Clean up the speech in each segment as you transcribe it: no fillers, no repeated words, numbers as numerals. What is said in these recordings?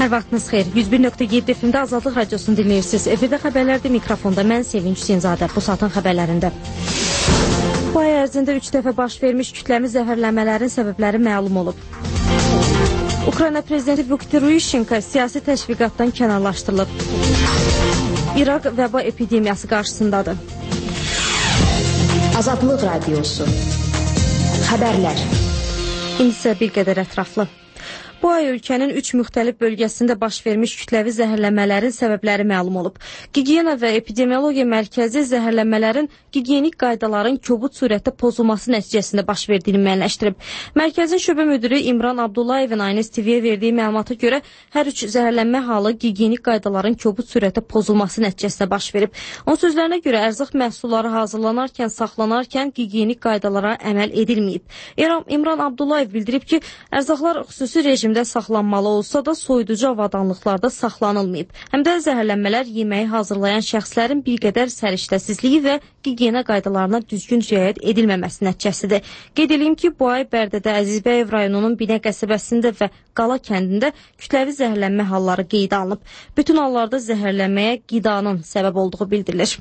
Hər vaxtınız xeyir. 101.7 FM-də Azadlıq Radiosunu dinləyirsiniz. Efirdə xəbərlərdə mikrofonda mən Sevinç Hüseynzadə. Bu saatın xəbərlərində. Bu ay ərzində 3 dəfə baş vermiş kütləmi zəhərlənmələrin səbəbləri məlum olub. Ukrayna prezidenti Viktor Yushchenko siyasi təşviqatdan kənarlaşdırılıb. İraq vəba epidemiyası qarşısındadır. Azadlıq Radiosu. Xəbərlər. İndi isə bir qədər ətraflı. Bu ay ölkənin 3 müxtəlif bölgəsində baş vermiş kütləvi zəhərlənmələrin səbəbləri məlum olub. Gigiyena və Epidemiologiya Mərkəzi zəhərlənmələrin gigiyenik qaydaların kobud surətdə pozulması nəticəsində baş verdiyini müəyyənləşdirib. Mərkəzin şöbə müdiri İmran Abdullayevin Aynes TV-yə verdiyi məlumata görə hər 3 zəhərlənmə halı gigiyenik qaydaların kobud surətdə pozulması nəticəsində baş verib. Onun sözlərinə görə ərzaq məhsulları hazırlanarkən, saxlanarkən gigiyenik qaydalara əməl edilməyib. İmran Abdullayev bildirib ki, ərzaqlar xüsusi rejimdə saxlanmalı olsa da soyuducu avadanlıqlarda saxlanılmayıb. Həm də zəhərlənmələr yeməyi hazırlayan şəxslərin bir qədər səriştəsizliyi və gigiyena qaydalarına düzgün riayət edilməməsi nəticəsidir. Qeyd edeyim ki, bu ay Bərdədə Əzizbəyev rayonunun Binə qəsəbəsində və Qala kəndində kütləvi zəhərlənmə halları qeydə alınıb. Bütün hallarda zəhərlənməyə qidanın səbəb olduğu bildirilir.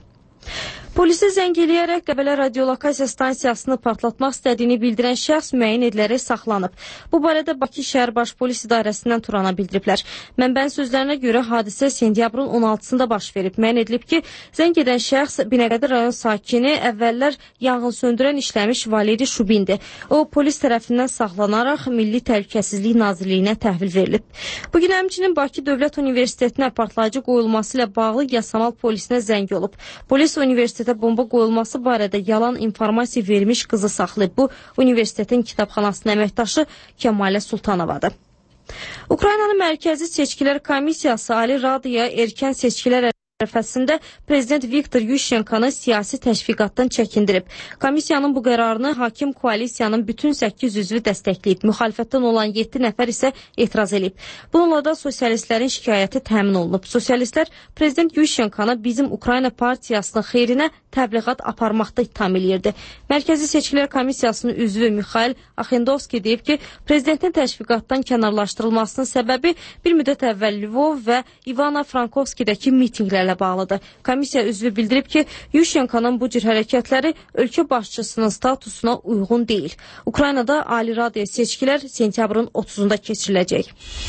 Polisi zəng eləyərək Qəbələ radiolokasiya stansiyasını partlatmaq istədiyini bildirən şəxs müəyyən edilərək saxlanıb. Bu barədə Bakı şəhər baş polis idarəsindən Turana bildiriblər. Mənbənin sözlərinə görə hadisə sentyabrın 16-sında baş verib. Müəyyən edilib ki, zəng edən şəxs Binəqədi rayon sakini əvvəllər yanğın söndürən işləmiş Valeri Şubindir. O, polis tərəfindən saxlanaraq Milli Təhlükəsizlik Nazirliyinə təhvil verilib. Bugün həmçinin Bakı Dövlət Universitetinə partlayıcı qoyulması ilə bağlı Yasamal polisinə zəng olub. Polis universitetə bomba qoyulması barədə yalan informasiya vermiş qızı saxlayıb. Bu, universitetin kitabxanasının əməkdaşı Kəmalə Sultanovadır. Ukraynanın Mərkəzi Seçkilər Komissiyası Ali Radaya erkən seçkilər ərəfəsində prezident Viktor Yushchenkonı siyasi təşviqatdan çəkindirib. Komissiyanın bu qərarını hakim koalisiyanın bütün 8 üzvü dəstəkləyib. Müxalifətdən olan 7 nəfər isə etiraz edib. Bununla da sosialistlərin şikayəti təmin olunub. Sosialistlər prezident Yushchenkonu bizim Ukrayna partiyasının xeyrinə təbliğat aparmaqda ittiham eləyirdi. Mərkəzi Seçkilər Komissiyasının üzvü Mikhail Axendovski deyib ki, prezidentin təşviqatdan kənarlaşdırılmasının səbəbi bir müddət əvvəl Lvov və İvano-Frankovskidəki mitinqlərlə bağlıdır. Komissiya üzvü bildirib ki, Yushchenkonun bu cür hərəkətləri ölkə başçısının statusuna uyğun deyil. Ukraynada Ali Radyo seçkilər sentyabrın 30-unda keçiriləcək.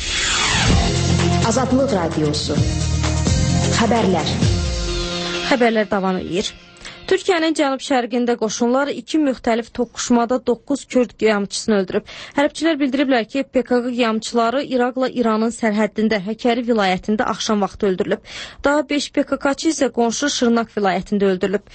Azadlıq Radiosu. Xəbərlər. Xəbərlər davam edir. Türkiyənin cənub-şərqində qoşunlar 2 müxtəlif toqquşmada 9 Kürd qiyamçısını öldürüb. Hərbçilər bildiriblər ki, PKK qiyamçıları İraqla İranın sərhəddində Həkəri vilayətində axşam vaxtı öldürülüb. Daha 5 PKK-çı isə qonşu Şırnak vilayətində öldürülüb.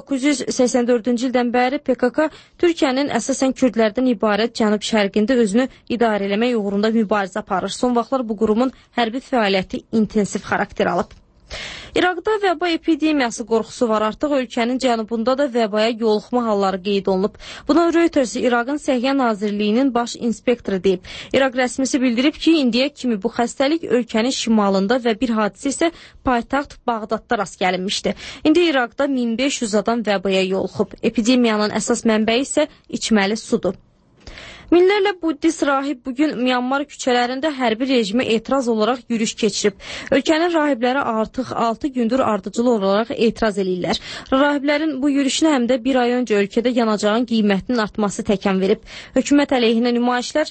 1984-cü ildən bəri PKK Türkiyənin əsasən Kürdlərdən ibarət cənub-şərqində özünü idarə eləmək uğrunda mübarizə aparır. Son vaxtlar bu qurumun hərbi fəaliyyəti intensiv xarakter alıb. İraqda vəba epidemiyası qorxusu var. Artıq ölkənin cənubunda da vəbaya yoluxma halları qeyd olunub. Buna Reuters İraqın Səhiyyə Nazirliyinin baş inspektoru deyib. İraq rəsmisi bildirib ki, indiyə kimi bu xəstəlik ölkənin şimalında və bir hadisə isə paytaxt Bağdadda rast gəlinmişdi. İndi İraqda 1500 adam vəbaya yoluxub. Epidemiyanın əsas mənbəyi isə içməli sudur. Minlərlə buddist rahib bugün Myanmar küçələrində hərbi rejimə etiraz olaraq yürüyüş keçirib. Ölkənin rahibləri artıq 6 gündür ardıcıl olaraq etiraz edirlər. Rahiblərin bu yürüyüşünə həm də bir ay öncə ölkədə yanacağın qiymətinin artması təkan verib. Hökumət əleyhinə nümayişlər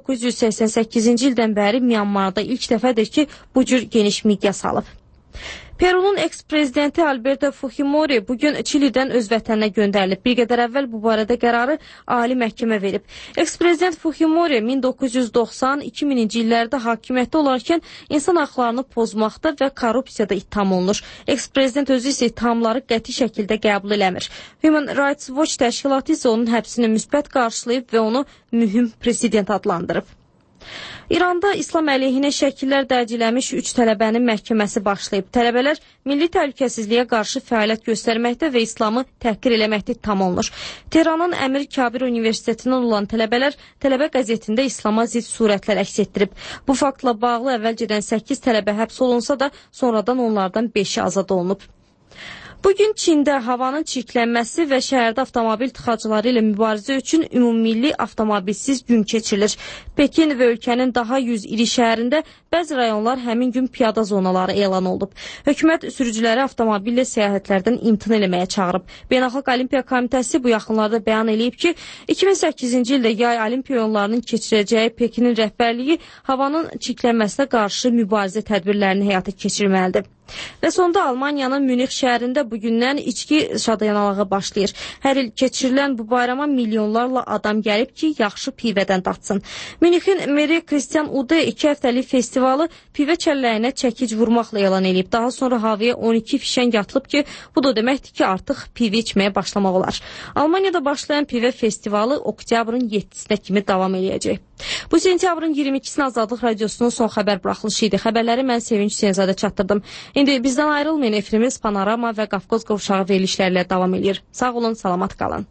1988-ci ildən bəri Myanmarda ilk dəfədir ki, bu cür geniş miqyas alıb. Perunun eks-prezidenti Alberto Fujimori bugün Çilidən öz vətəninə göndərilib. Bir qədər əvvəl bu barədə qərarı Ali Məhkəmə verib. Eks-prezident Fujimori 1990-2000-ci illərdə hakimiyyətdə olarkən insan haqlarını pozmaqda və korrupsiyada ittiham olunur. Eks-prezident özü isə ittihamları qəti şəkildə qəbul eləmir. Human Rights Watch təşkilatı isə onun həbsini müsbət qarşılayıb və onu mühüm prezident adlandırıb. İranda İslam əleyhinə şəkillər dərciləmiş 3 tələbənin məhkəməsi başlayıb. Tələbələr milli təhlükəsizliyə qarşı fəaliyyət göstərməkdə və İslamı təhqir eləməkdə ittiham olunur. Tehranın Əmir Kabir Universitetindən olan tələbələr tələbə qəzetində İslama zidd surətlər əks etdirib. Bu faktla bağlı əvvəlcədən 8 tələbə həbs olunsa da sonradan onlardan 5-i azad olunub. Bugün Çində havanın çirklənməsi və şəhərdə avtomobil tıxacları ilə mübarizə üçün ümummilli avtomobilsiz gün keçirilir. Pekin və ölkənin daha 100 iri şəhərində bəzi rayonlar həmin gün piyada zonaları elan olunub. Hökumət sürücüləri avtomobillə səyahətlərdən imtina eləməyə çağırıb. Beynəlxalq Olimpiya Komitəsi bu yaxınlarda bəyan eləyib ki, 2008-ci ildə yay olimpiya oyunlarının keçirəcəyi Pekinin rəhbərliyi havanın çirklənməsinə qarşı mübarizə tədbirlərini həyata keçirməlidir. Və sonda Almaniyanın Münih şəhərində bugündən içki şadyanalağı başlayır. Hər il keçirilən bu bayrama milyonlarla adam gəlib ki, yaxşı pivədən datsın. Münixin meri Christian Ude 2 həftəlik festivalı pivə çəlləyinə çəkic vurmaqla elan edib. Daha sonra havaya 12 fişəng atılıb ki, bu da deməkdir ki, artıq pivə içməyə başlamaq olar. Almaniyada başlayan pivə festivalı oktyabrın 7-sinə kimi davam edəcək. Bu sentyabrın 22-sinə Azadlıq Radiosunun son xəbər buraxılışı idi. Xəbərləri mən Sevinç Hüseynzadə çatdırdım. İndi bizdən ayrılmayın, efirimiz Panorama və Qafqaz qovşağı verilişlərlə davam edir. Sağ olun, salamat qalın.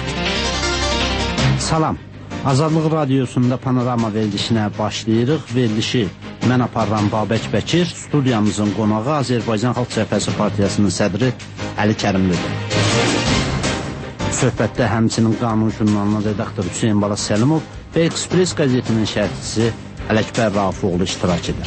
Salam. Azadlıq Radiosunda Panorama verilişinə başlayırıq. Verilişi mən aparıram Babək Bəkir. Studiyamızın qonağı Azərbaycan Xalq Cəbhəsi Partiyasının sədri Əli Kərimlidir. Söhbətdə həmçinin Qanun jurnalının redaktoru Hüseyin Bala Səlimov və Express qəzetinin şərhçisi Ələkbər Rafiqoğlu iştirak edir.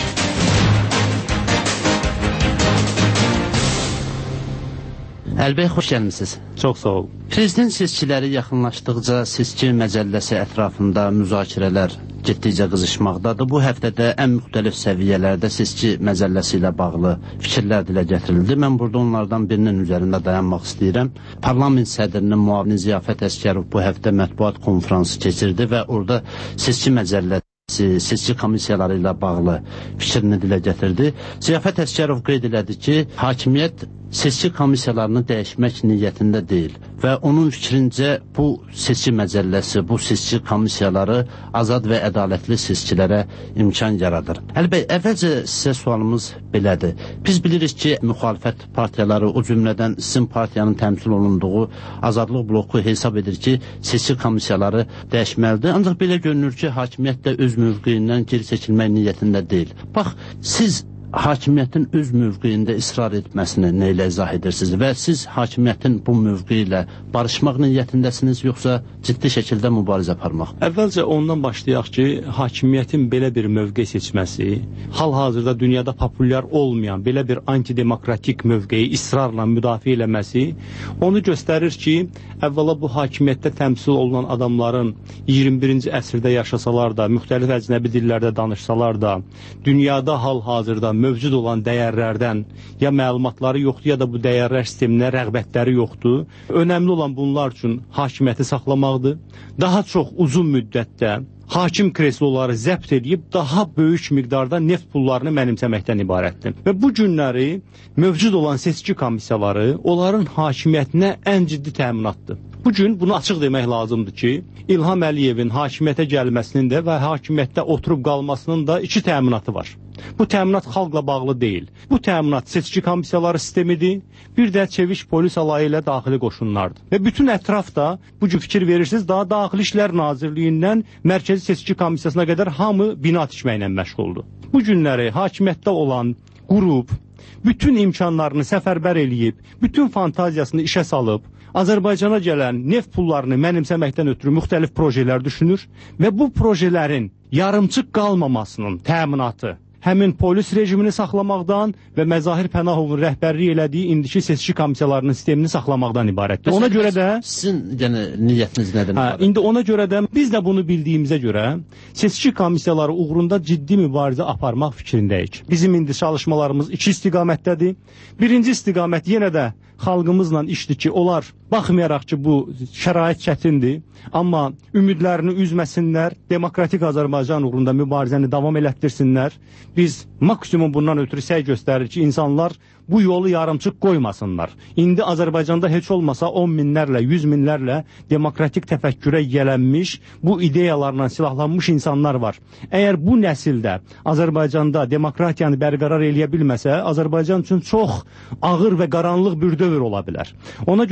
Əlbəy, xoş gəlmişsiniz. Çox sağ ol. Prezident seçkiləri yaxınlaşdıqca seçki məcəlləsi ətrafında müzakirələr getdikcə qızışmaqdadır. Bu həftədə ən müxtəlif səviyyələrdə seçki məcəlləsi ilə bağlı fikirlər dilə gətirildi. Mən burada onlardan birinin üzərində dayanmaq istəyirəm. Parlament sədrinin müavini Ziyafət Əsgərov bu həftə mətbuat konfransı keçirdi və orada seçki məcəlləsi, seçki komissiyaları ilə bağlı fikrini dilə gətirdi. Ziyafət Əsgərov qeyd elədi ki, hakimiyyət seçki komissiyalarını dəyişmək niyyətində deyil və onun fikrincə bu seçki məcəlləsi, bu seçki komissiyaları azad və ədalətli seçkilərə imkan yaradır. Əlbəttə, əvvəlcə sizə sualımız belədir. Biz bilirik ki, müxalifət partiyaları, o cümlədən sizin partiyanın təmsil olunduğu Azadlıq bloku hesab edir ki, seçki komissiyaları dəyişməlidir. Ancaq belə görünür ki, hakimiyyət də öz mövqeyindən geri çəkilmək niyyətində deyil. Bax, siz hakimiyyətin öz mövqeyində israr etməsini nə ilə izah edirsiniz və siz hakimiyyətin bu mövqeyi ilə barışmaq niyyətindəsiniz, yoxsa ciddi şəkildə mübarizə aparmaq? Əvvəlcə ondan başlayaq ki, hakimiyyətin belə bir mövqe seçməsi, hal-hazırda dünyada populyar olmayan belə bir antidemokratik mövqeyi israrla müdafiə eləməsi onu göstərir ki, əvvəla bu hakimiyyətdə təmsil olunan adamların 21-ci əsrdə yaşasalar da, müxtəlif əcnəbi dillərdə danışsalar da, dünyada hal-hazırda mövcud olan dəyərlərdən ya məlumatları yoxdur, ya da bu dəyərlər sisteminə rəğbətləri yoxdur. Önəmli olan bunlar üçün hakimiyyəti saxlamaqdır. Daha çox uzun müddətdə hakim kresloları zəbt edib daha böyük miqdarda neft pullarını mənimsəməkdən ibarətdir. Və bu günləri mövcud olan seçki komissiyaları onların hakimiyyətinə ən ciddi təminatdır. Bugün bunu açıq demək lazımdır ki, İlham Əliyevin hakimiyyətə gəlməsinin də və hakimiyyətdə oturub qalmasının da iki təminatı var. Bu təminat xalqla bağlı deyil. Bu təminat seçki komissiyaları sistemidir, bir də çeviş polis alayı ilə daxili qoşunlardır. Və bütün ətraf da, bugün fikir verirsiniz, daha Daxili İşlər Nazirliyindən Mərkəzi Seçki Komissiyasına qədər hamı bina tikməklə məşğuldur. Bu günləri hakimiyyətdə olan qrup bütün imkanlarını səfərbər eləyib, bütün fantaziyasını işə salıb, Azərbaycana gələn neft pullarını mənimsəməkdən ötürü müxtəlif projelər düşünür və bu projelerin yarımçıq qalmamasının təminatı həmin polis rejimini saxlamaqdan və Məzahir Pənahovun rəhbərlik elədiyi indiki seçki komissiyalarının sistemini saxlamaqdan ibarətdir. Ona görə də sizin niyyətiniz nədir? İndi ona görə də biz də bunu bildiyimizə görə seçki komissiyaları uğrunda ciddi mübarizə aparmaq fikrindəyik. Bizim indi çalışmalarımız iki istiqamətdədir. Birinci istiqamət yenə də xalqımızla işdir ki, onlar baxmayaraq ki, bu şərait çətindir, amma ümidlərini üzməsinlər, demokratik Azərbaycan uğrunda mübarizəni davam elətdirsinlər. Biz maksimum bundan ötürü səy göstərir ki, insanlar bu yolu yarımçıq qoymasınlar. İndi Azərbaycanda heç olmasa 10 minlərlə, 100 minlərlə demokratik təfəkkürə yələnmiş, bu ideyalarla silahlanmış insanlar var. Əgər bu nəsildə Azərbaycanda demokratiyanı bərqərar eləyə bilməsə, Azərbaycan üçün çox ağır və qaranlıq bir dövr ola bilər. Ona görə də biz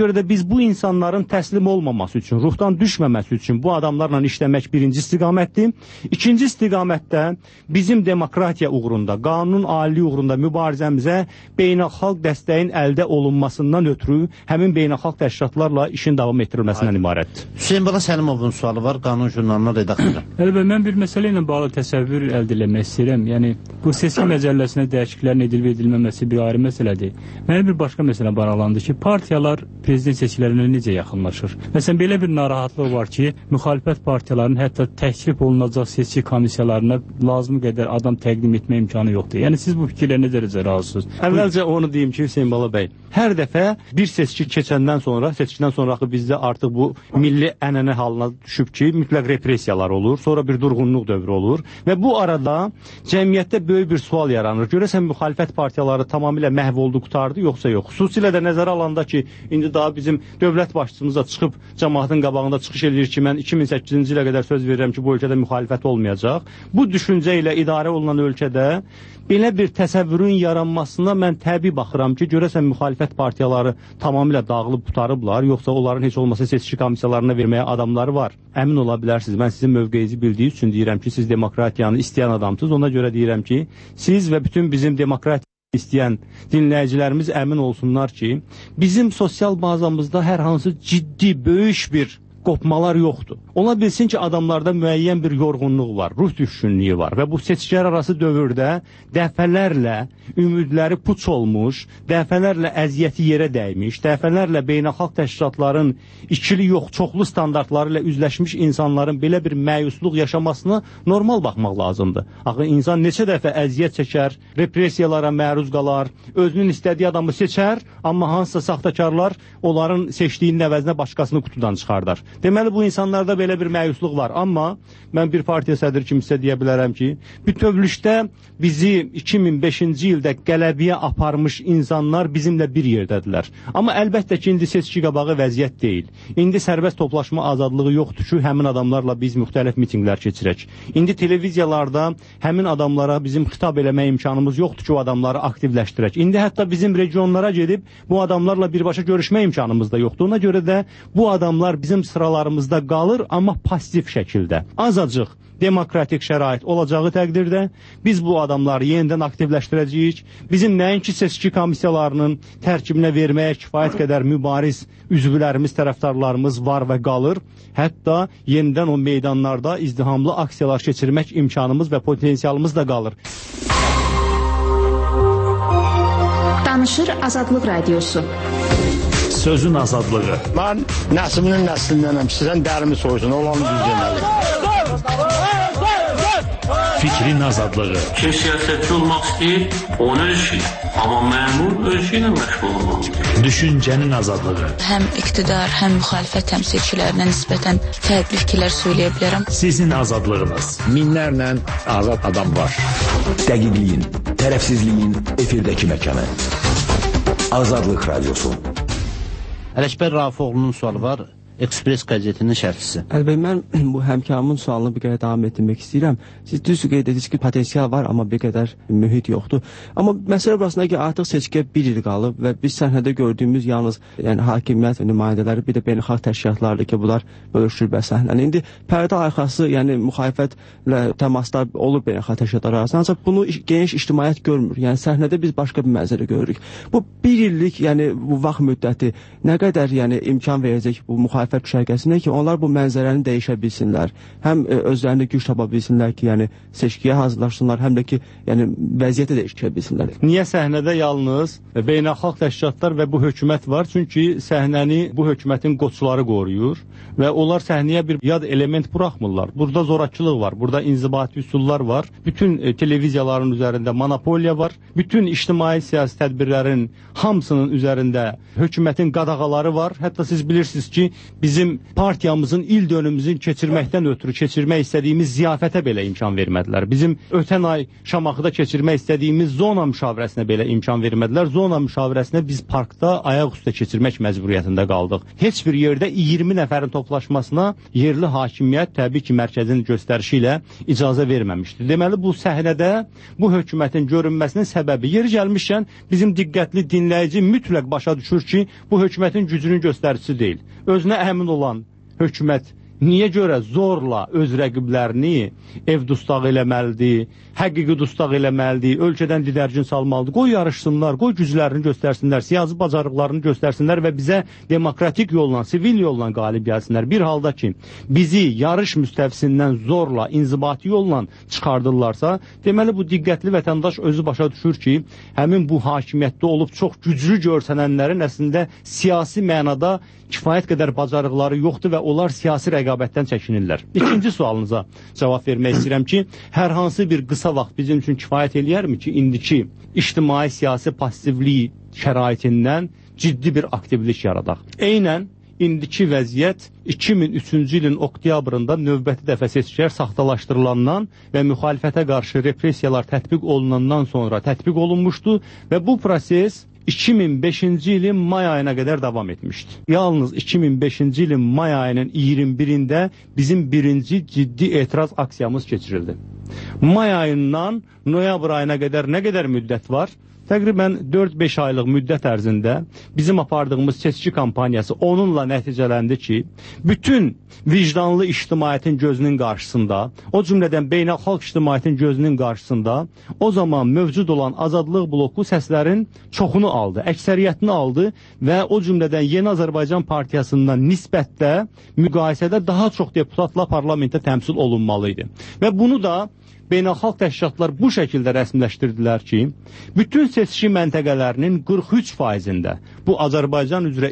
Biz bu insanların təslim olmaması üçün, ruhdan düşməməsi üçün bu adamlarla işləmək birinci istiqamətdir. İkinci istiqamətdə bizim demokratiya uğrunda, qanunun aliliyi uğrunda mübarizəmizə beynəlxalq dəstəyin əldə olunmasından ötürü həmin beynəlxalq təşkilatlarla işin davam etdirilməsindən ibarətdir. Hüseyin Bala Səlimovun sualı var, Qanun jurnalının redaktoru. Əlbəttə, mən bir məsələ ilə bağlı təsəvvür əldə etmək istəyirəm. Yəni, bu seçki məcəlləsinə dəyişikliklərin edilib edilməməsi bir ayrı məsələdir. Mənə bir başqa məsələ bağlandı ki, partiyalar prezident seçkilərinə necə yaxınlaşır? Məsələn, belə bir narahatlıq var ki, müxalifət partiyalarının hətta təklif olunacaq seçki komissiyalarına lazım qədər adam təqdim etmə imkanı yoxdur. Yəni, siz bu fikirlə nə dərəcə razısınız? Əvvəlcə onu deyim ki, Hüseyin Bala bəy, hər dəfə bir seçki keçəndən sonra, seçkidən sonraki bizdə artıq bu milli ənənə halına düşüb ki, mütləq repressiyalar olur, sonra bir durğunluq dövrü olur və bu arada cəmiyyətdə böyük bir sual yaranır. Görəsən müxalifət partiyaları tamamilə məhv oldu, qutardı, yoxsa yox? Xüsusilə də nəzərə alanda ki, indi daha bizim dövlət başçımız da çıxıb cəmaatın qabağında çıxış edir ki, mən 2008-ci ilə qədər söz verirəm ki, bu ölkədə müxalifət olmayacaq. Bu düşüncə ilə idarə olunan ölkədə belə bir təsəvvürün yaranmasına mən təbii baxıram ki, görəsən müxalifət partiyaları tamamilə dağılıb qutarıblar, yoxsa onların heç olmasa seçki komissiyalarına verməyə adamları var. Əmin ola bilərsiniz, mən sizin mövqeyinizi bildiyi üçün deyirəm ki, siz demokratiyanı istəyən adamsınız, ona görə deyirəm ki, siz və bütün bizim demokratiyanı istəyən dinləyicilərimiz əmin olsunlar ki, bizim sosial bazamızda hər hansı ciddi, böyük bir qopmalar yoxdur. Ola bilsin ki, adamlarda müəyyən bir yorğunluq var, ruh düşkünlüyü var və bu seçkilər arası dövrdə dəfələrlə ümidləri puç olmuş, dəfələrlə əziyyəti yerə dəymiş, dəfələrlə beynəlxalq təşkilatların ikili yox, çoxlu standartları ilə üzləşmiş insanların belə bir məyusluq yaşamasına normal baxmaq lazımdır. Axı insan neçə dəfə əziyyət çəkər, repressiyalara məruz qalar, özünün istədiyi adamı seçər, amma hansısa saxtakarlar onların seçdiyinin əvəzinə başqasını qutudan çıxardar. Deməli, bu insanlarda belə bir məyusluq var. Amma mən bir partiya sədri kimi sizə deyə bilərəm ki, bütövlükdə bizi 2005-ci ildə qələbiyə aparmış insanlar bizimlə bir yerdədirlər. Amma əlbəttə ki, indi seçki qabağı vəziyyət deyil. İndi sərbəst toplaşma azadlığı yoxdur ki, həmin adamlarla biz müxtəlif mitinqlər keçirək. İndi televiziyalarda həmin adamlara bizim xitab eləmə imkanımız yoxdur ki, o adamları aktivləşdirək. İndi hətta bizim regionlara gedib bu adamlarla birbaşa görüşmə imkanımız da yoxdur. Ona görə də bu adamlar bizim sıralarımızda qalır, amma pasiv şəkildə. Azacıq demokratik şərait olacağı təqdirdə biz bu adamları yenidən aktivləşdirəcəyik. Bizim nəinki seçki komissiyalarının tərkibinə verməyə kifayət qədər mübariz üzvlərimiz, tərəfdarlarımız var və qalır. Hətta yenidən o meydanlarda izdihamlı aksiyalar keçirmək imkanımız və potensialımız da qalır. Danışır Azadlıq Radiosu. Sözün azadlığı. Mən nəslinin nəslindənəm. Sizdən dərimi soysun, olanı düz deməli. Fikrin azadlığı. Kim siyasətçi olmaq istəyir, onun işi. Amma məmur özü ilə məşğul olmalıdır. Düşüncənin azadlığı. Həm iqtidar, həm müxalifət təmsilçilərinə nisbətən fərqli fikirlər söyləyə bilərəm. Sizin azadlığınız. Minlərlə azad adam var. Dəqiqliyin, tərəfsizliyin efirdəki məkanı. Azadlıq Radiosu. Ələkbər Rafiqoğlu'nun sualı var. Ekspres qəzetinin şərhçisi. Əlbəttə, mən bu həmkarımın sualını bir qədər davam etdirmək istəyirəm. Siz düz qeyd edirsiniz ki, potensial var, amma bir qədər mühit yoxdur. Amma məsələ burasında ki, artıq seçkiyə bir il qalıb və biz səhnədə gördüyümüz yalnız hakimiyyət və nümayəndələri, bir də beynəlxalq təşkilatlardır ki, bunlar bölüşdürür və səhnəni. İndi pərdə arxası, yəni müxalifətlə təmaslar olur beynəlxalq təşkilatlar arasında, ancaq bunu geniş ictimaiyyət görmür. Yəni səhnədə biz başqa bir mənzərə görürük. Bu bir illik, yəni bu vaxt müddəti nə qədər imkan verəcək bu müxalifət düşərgəsinə ki, onlar bu mənzərəni dəyişə bilsinlər. Həm özlərini güc tapa bilsinlər ki, seçkiyə hazırlaşsınlar, həm də ki, vəziyyəti dəyişə bilsinlər. Niyə səhnədə yalnız beynəlxalq təşkilatlar və bu hökumət var? Çünki səhnəni bu hökumətin qoçuları qoruyur və onlar səhnəyə bir yad element buraxmırlar. Burada zorakılıq var, burada inzibati üsullar var, bütün televiziyaların üzərində monopoliya var, bütün ictimai siyasi tədbirlərin hamısının üzərində hökumətin qadağaları var. Hətta siz bilirsiniz ki, bizim partiyamızın il dönümümüzün keçirməkdən ötürü keçirmək istədiyimiz ziyafətə belə imkan vermədilər. Bizim ötən ay Şamaxıda keçirmək istədiyimiz zona müşavirəsinə belə imkan vermədilər. Zona müşavirəsinə biz parkda ayaq üstə keçirmək məcburiyyətində qaldıq. Heç bir yerdə 20 nəfərin toplaşmasına yerli hakimiyyət təbii ki, mərkəzin göstərişi ilə icazə verməmişdir. Deməli, bu səhnədə bu hökumətin görünməsinin səbəbi yeri gəlmişkən bizim diqqətli dinləyici mütləq başa düşür ki, bu hökumətin gücünün göstəricisi deyil. Özünə əmin olan hökumət niyə görə zorla öz rəqiblərini ev dustaq eləməlidir, həqiqi dustaq eləməlidir, ölkədən didərgin salmalıdır, qoy yarışsınlar, qoy güclərini göstərsinlər, siyasi bacarıqlarını göstərsinlər və bizə demokratik yolla, sivil yolla qalib gəlsinlər. Bir halda ki, bizi yarış müstəvisindən zorla, inzibati yolla çıxardırlarsa, deməli bu diqqətli vətəndaş özü başa düşür ki, həmin bu hakimiyyətdə olub çox güclü görsənənlərin əslində siyasi mənada kifayət qədər bacarıqları yoxdur və onlar siyasi rəqabətdən çəkinirlər. İkinci sualınıza cavab vermək istəyirəm ki, hər hansı bir qısa vaxt bizim üçün kifayət eləyərmi ki, indiki ictimai siyasi passivlik şəraitindən ciddi bir aktivlik yaradaq. Eynən indiki vəziyyət 2003-cü ilin oktyabrında növbəti dəfə seçkilər saxtalaşdırılandan və müxalifətə qarşı repressiyalar tətbiq olunandan sonra tətbiq olunmuşdu və bu proses 2005-ci ilin may ayına qədər davam etmişdi. Yalnız 2005-ci ilin may ayının 21-də bizim birinci ciddi etiraz aksiyamız keçirildi. May ayından noyabr ayına qədər nə qədər müddət var? Təqribən 4-5 aylıq müddət ərzində bizim apardığımız seçki kampaniyası onunla nəticələndi ki, bütün vicdanlı ictimaiyyətin gözünün qarşısında, o cümlədən beynəlxalq ictimaiyyətin gözünün qarşısında o zaman mövcud olan Azadlıq bloku səslərin çoxunu aldı, əksəriyyətini aldı və o cümlədən Yeni Azərbaycan Partiyasından nisbətdə, müqayisədə daha çox deputatla parlamentdə təmsil olunmalı idi. Və bunu da beynəlxalq təşkilatlar bu şəkildə rəsmiləşdirdilər ki, bütün seçki məntəqələrinin 43%-də bu Azərbaycan üzrə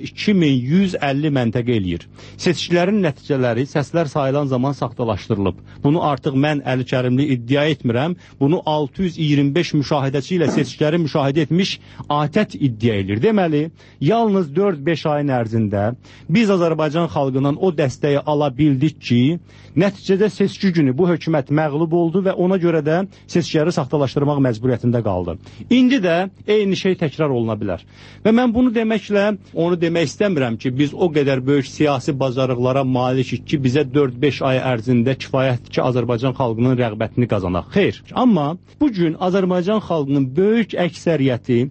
2150 məntəqə eləyir. Seçkilərin nəticələri səslər sayılan zaman saxtalaşdırılıb. Bunu artıq mən Əli Kərimli iddia etmirəm. Bunu 625 müşahidəçi ilə seçkiləri müşahidə etmiş ATƏT iddia edir. Deməli, yalnız 4-5 ayın ərzində biz Azərbaycan xalqından o dəstəyi ala bildik ki, nəticədə seçki günü bu hökumət məğlub oldu və ona görə də seçkiləri saxtalaşdırmaq məcburiyyətində qaldı. İndi də eyni şey təkrar oluna bilər. Və mən bunu deməklə, onu demək istəmirəm ki, biz o qədər böyük siyasi bacarıqlara malikik ki, bizə 4-5 ay ərzində kifayətdir ki, Azərbaycan xalqının rəğbətini qazanaq. Xeyr. Amma bugün Azərbaycan xalqının böyük əksəriyyəti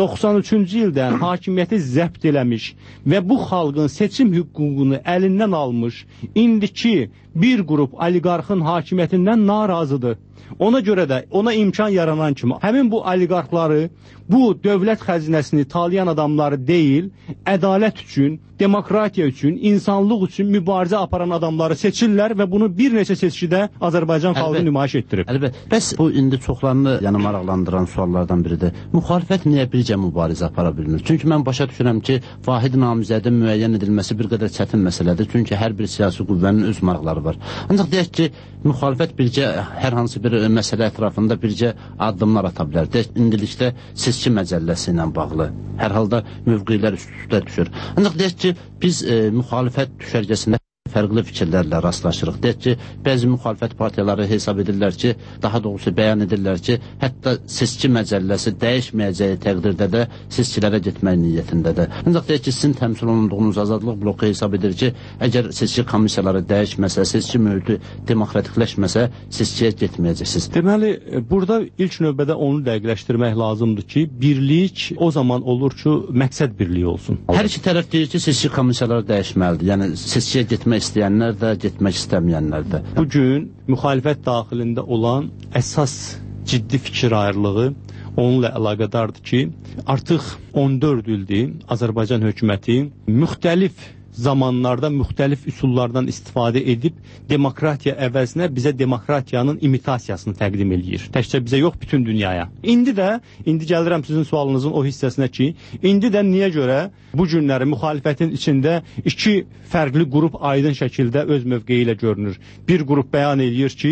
93-cü ildən hakimiyyəti zəbt eləmiş və bu xalqın seçim hüququnu əlindən almış, indiki bir qrup oliqarxın hakimiyyətindən narazıdır. Ona görə də ona imkan yaranan kimi həmin bu oliqarxları, bu dövlət xəzinəsini talayan adamları deyil, ədalət üçün, demokratiya üçün, insanlıq üçün mübarizə aparan adamları seçirlər və bunu bir neçə seçkidə Azərbaycan xalqı nümayiş etdirib. Əlbəttə. Bəs bu indi çoxlarını maraqlandıran suallardan biridir. Müxalifət niyə bircə mübarizə apara bilmir? Çünki mən başa düşürəm ki, vahid namizədə müəyyən edilməsi bir qədər çətin məsələdir. Çünki hər bir siyasi qüvvənin öz maraqları var. Ancaq deyək ki, müxalifət bircə hər hansı bir məsələ ətrafında bircə addımlar ata bilər. İndilikdə seçki məcəlləsi ilə bağlı hər halda mövqelər üst-üstə düşür. Ancaq deyək ki, biz müxalifət düşərgəsində fərqli fikirlərlə rastlaşırıq. Deyək ki, bəzi müxalifət partiyaları hesab edirlər ki, daha doğrusu bəyan edirlər ki, hətta seçki məcəlləsi dəyişməyəcəyi təqdirdə də seçkilərə getmək niyyətindədir. Ancaq deyək ki, sizin təmsil olunduğunuz Azadlıq bloku hesab edir ki, əgər seçki komissiyaları dəyişməsə, seçki mühiti demokratikləşməsə, seçkiyə getməyəcəksiniz. Deməli, burada ilk növbədə onu dəqiqləşdirmək lazımdır ki, birlik o zaman olur ki, məqsəd birliyi olsun. Hər iki tərəf deyir ki, seçki komissiyaları dəyişməlidir. Yəni, seçkiyə getmək istəyənlər də, getmək istəməyənlər də. Bugün müxalifət daxilində olan əsas ciddi fikir ayrılığı onunla əlaqədardır ki, artıq 14 ildir Azərbaycan hökuməti müxtəlif zamanlarda müxtəlif üsullardan istifadə edib demokratiya əvəzinə bizə demokratiyanın imitasiyasını təqdim eləyir. Təkcə bizə yox, bütün dünyaya. İndi gəlirəm sizin sualınızın o hissəsinə ki, indi də niyə görə bu günləri müxalifətin içində iki fərqli qrup aydın şəkildə öz mövqeyi ilə görünür. Bir qrup bəyan eləyir ki,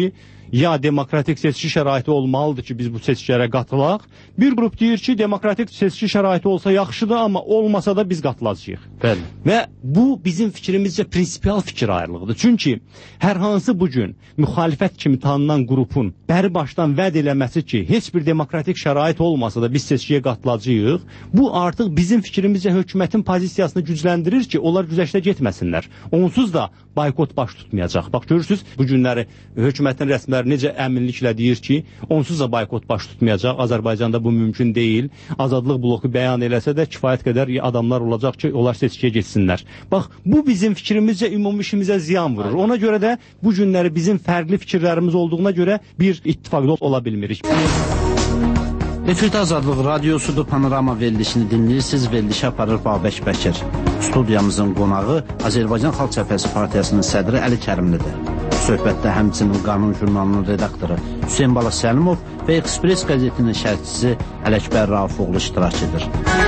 ya demokratik seçki şəraiti olmalıdır ki, biz bu seçkilərə qatılaq. Bir qrup deyir ki, demokratik seçki şəraiti olsa yaxşıdır, amma olmasa da biz qatılacağıq. Bəli. Və bu bizim fikrimizcə prinsipial fikir ayrılığıdır. Çünki hər hansı bugün müxalifət kimi tanınan qrupun bəri başdan vəd eləməsi ki, heç bir demokratik şərait olmasa da biz seçkiyə qatılacağıq, bu artıq bizim fikrimizcə hökumətin pozisiyasını gücləndirir ki, onlar güzəştə getməsinlər. Onsuz da boykot baş tutmayacaq. Bax, görürsünüz, bu günləri hökumətin rəsmiləri necə əminliklə deyir ki, onsuz da boykot baş tutmayacaq. Azərbaycanda bu mümkün deyil. Azadlıq bloku bəyan eləsə də kifayət qədər adamlar olacaq ki, onlar seçkiyə getsinlər. Bax, bu bizim fikrimizcə ümumi işimizə ziyan vurur. Ona görə də bu günləri bizim fərqli fikirlərimiz olduğuna görə bir ittifaqda ola bilmirik. Efirdə Azadlıq Radiosudur, Panorama verilişini dinləyirsiniz. Verilişi aparır Babək Bəkir. Studiyamızın qonağı Azərbaycan Xalq Cəbhəsi Partiyasının sədri Əli Kərimlidir. Söhbətdə həmçinin Qanun jurnalının redaktoru Hüseyn Bala Səlimov və Express qəzetinin şərhçisi Ələkbər Raufoğlu iştirak edir.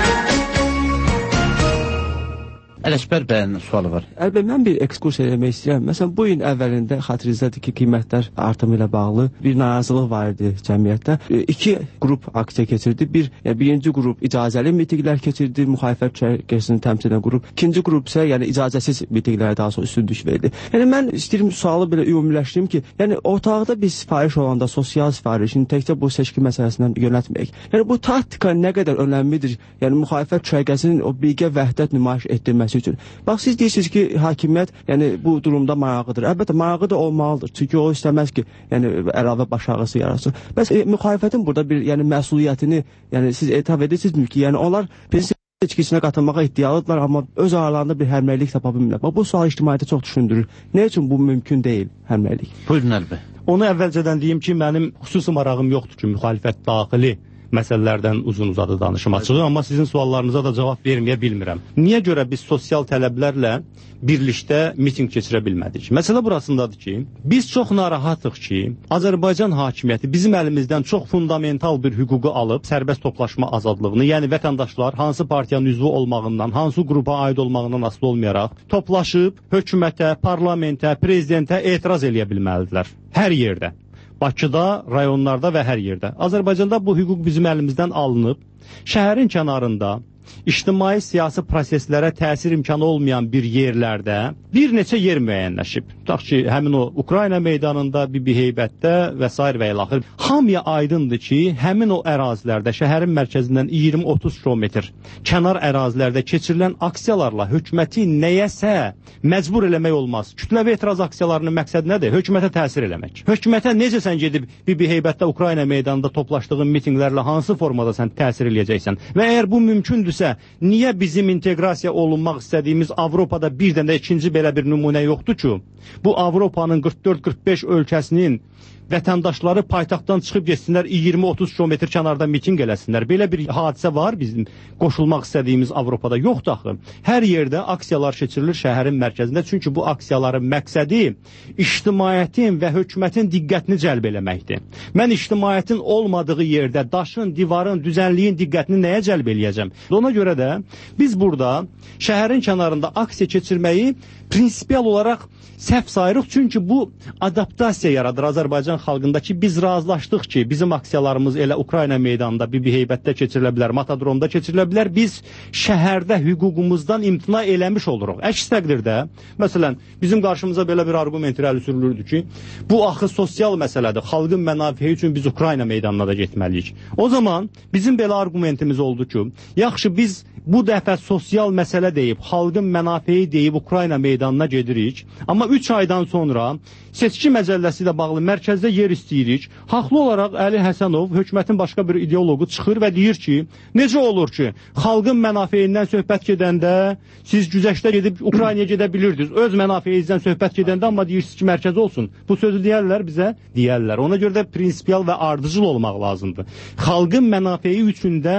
Ələkbər bəyin sualı var. Əlbəttə, mən bir ekskursiya eləmək istəyirəm. Məsələn, bu il əvvəlində xatırınızdadır ki, qiymətlər artımı ilə bağlı bir narazılıq var idi cəmiyyətdə. İki qrup aksiya keçirdi. Birinci qrup icazəli mitinqlər keçirdi, müxalifət çərkəsini təmsil edən qrup. İkinci qrup isə icazəsiz mitinqlərə daha sonra üstünlük verdi. Mən istəyirəm sualı belə ümumiləşdirim ki, ortaqda bir sifariş olanda sosial sifarişini təkcə bu seçki məsələsindən yönətməyək. Bu taktika nə qədər önəmlidir? Müxalifət çərkəsinin o birgə vəhdət nümayiş etdirməsi üçün. Bax, siz deyirsiniz ki, hakimiyyət bu durumda maraqlıdır. Əlbəttə, marağı da olmalıdır. Çünki o istəməz ki, əlavə baş ağrısı yaratsın. Bəs müxalifətin burada bir məsuliyyətini siz etiraf edirsinizmi ki, onlar prezident seçkisinə qatılmağa iddialıdırlar, amma öz aralarında bir həmrəylik tapa bilmirlər. Bu sual ictimaiyyəti çox düşündürür. Nə üçün bu mümkün deyil, həmrəylik? Buyurun Əlbəy. Onu əvvəlcədən deyim ki, mənim xüsusi marağım yoxdur ki, müxalifət daxili məsələlərdən uzun-uzadı danışım açığı, amma sizin suallarınıza da cavab verməyə bilmirəm. Niyə görə biz sosial tələblərlə birlikdə miting keçirə bilmədik? Məsələ burasındadır ki, biz çox narahatıq ki, Azərbaycan hakimiyyəti bizim əlimizdən çox fundamental bir hüququ alıb, sərbəst toplaşma azadlığını, yəni vətəndaşlar hansı partiyanın üzvü olmağından, hansı qrupa aid olmağından asılı olmayaraq, toplaşıb hökumətə, parlamentə, prezidentə etiraz eləyə bilməlidirlər. Hər yerdə. Bakıda, rayonlarda və hər yerdə. Azərbaycanda bu hüquq bizim əlimizdən alınıb, şəhərin kənarında, ictimai siyasi proseslərə təsir imkanı olmayan bir yerlərdə bir neçə yer müəyyənləşib. Tutaq ki, həmin o Ukrayna meydanında, Bibiheybətdə və s. və ilaxır. Hamıya aydındır ki, həmin o ərazilərdə, şəhərin mərkəzindən 20-30 kilometr kənar ərazilərdə keçirilən aksiyalarla hökuməti nəyəsə məcbur eləmək olmaz. Kütləvi etiraz aksiyalarının məqsədi nədir? Hökumətə təsir eləmək. Hökumətə necə sən gedib Bibiheybətdə, Ukrayna meydanında toplaşdığın mitinqlərlə hansı formada sən təsir eləyəcəksən? Və əgər bu mümkündürsə, niyə bizim inteqrasiya olunmaq istədiyimiz Avropada bir dənə ikinci belə bir nümunə yoxdur ki, bu Avropanın 44-45 ölkəsinin vətəndaşları paytaxtdan çıxıb getsinlər 20-30 kilometr kənarda miting eləsinlər. Belə bir hadisə var bizim qoşulmaq istədiyimiz Avropada. Yoxdur axı. Hər yerdə aksiyalar keçirilir şəhərin mərkəzində. Çünki bu aksiyaların məqsədi ictimaiyyətin və hökumətin diqqətini cəlb eləməkdir. Mən ictimaiyyətin olmadığı yerdə daşın, divarın, düzənliyin diqqətini nəyə cəlb eləyəcəm? Ona görə də biz burada şəhərin kənarında aksiya keçirməyi prinsipial olaraq səhv sayırıq. Çünki bu adaptasiya yaradır Azərbaycan xalqında ki, biz razılaşdıq ki, bizim aksiyalarımız elə Ukrayna meydanında, Bibiheybətdə keçirilə bilər, Matadromda keçirilə bilər. Biz şəhərdə hüququmuzdan imtina eləmiş oluruq. Əks təqdirdə, məsələn, bizim qarşımıza belə bir argument irəli sürülürdü ki, bu axı sosial məsələdir. Xalqın mənafeyi üçün biz Ukrayna meydanına da getməliyik. O zaman bizim belə argumentimiz oldu ki, yaxşı biz bu dəfə sosial məsələ deyib, xalqın mənafeyi deyib Ukrayna meydanına gedirik. Amma 3 aydan sonra seçki məcəlləsi ilə bağlı mərkəzdə yer istəyirik. Haqlı olaraq Əli Həsənov, hökumətin başqa bir ideologu çıxır və deyir ki, necə olur ki, xalqın mənafeyindən söhbət gedəndə siz güzəştə gedib Ukraynaya gedə bilirdiniz. Öz mənafeyinizdən söhbət gedəndə amma deyirsiniz ki, mərkəz olsun. Bu sözü deyərlər bizə? Deyərlər. Ona görə də prinsipial və ardıcıl olmaq lazımdır. Xalqın mənafeyi üçün də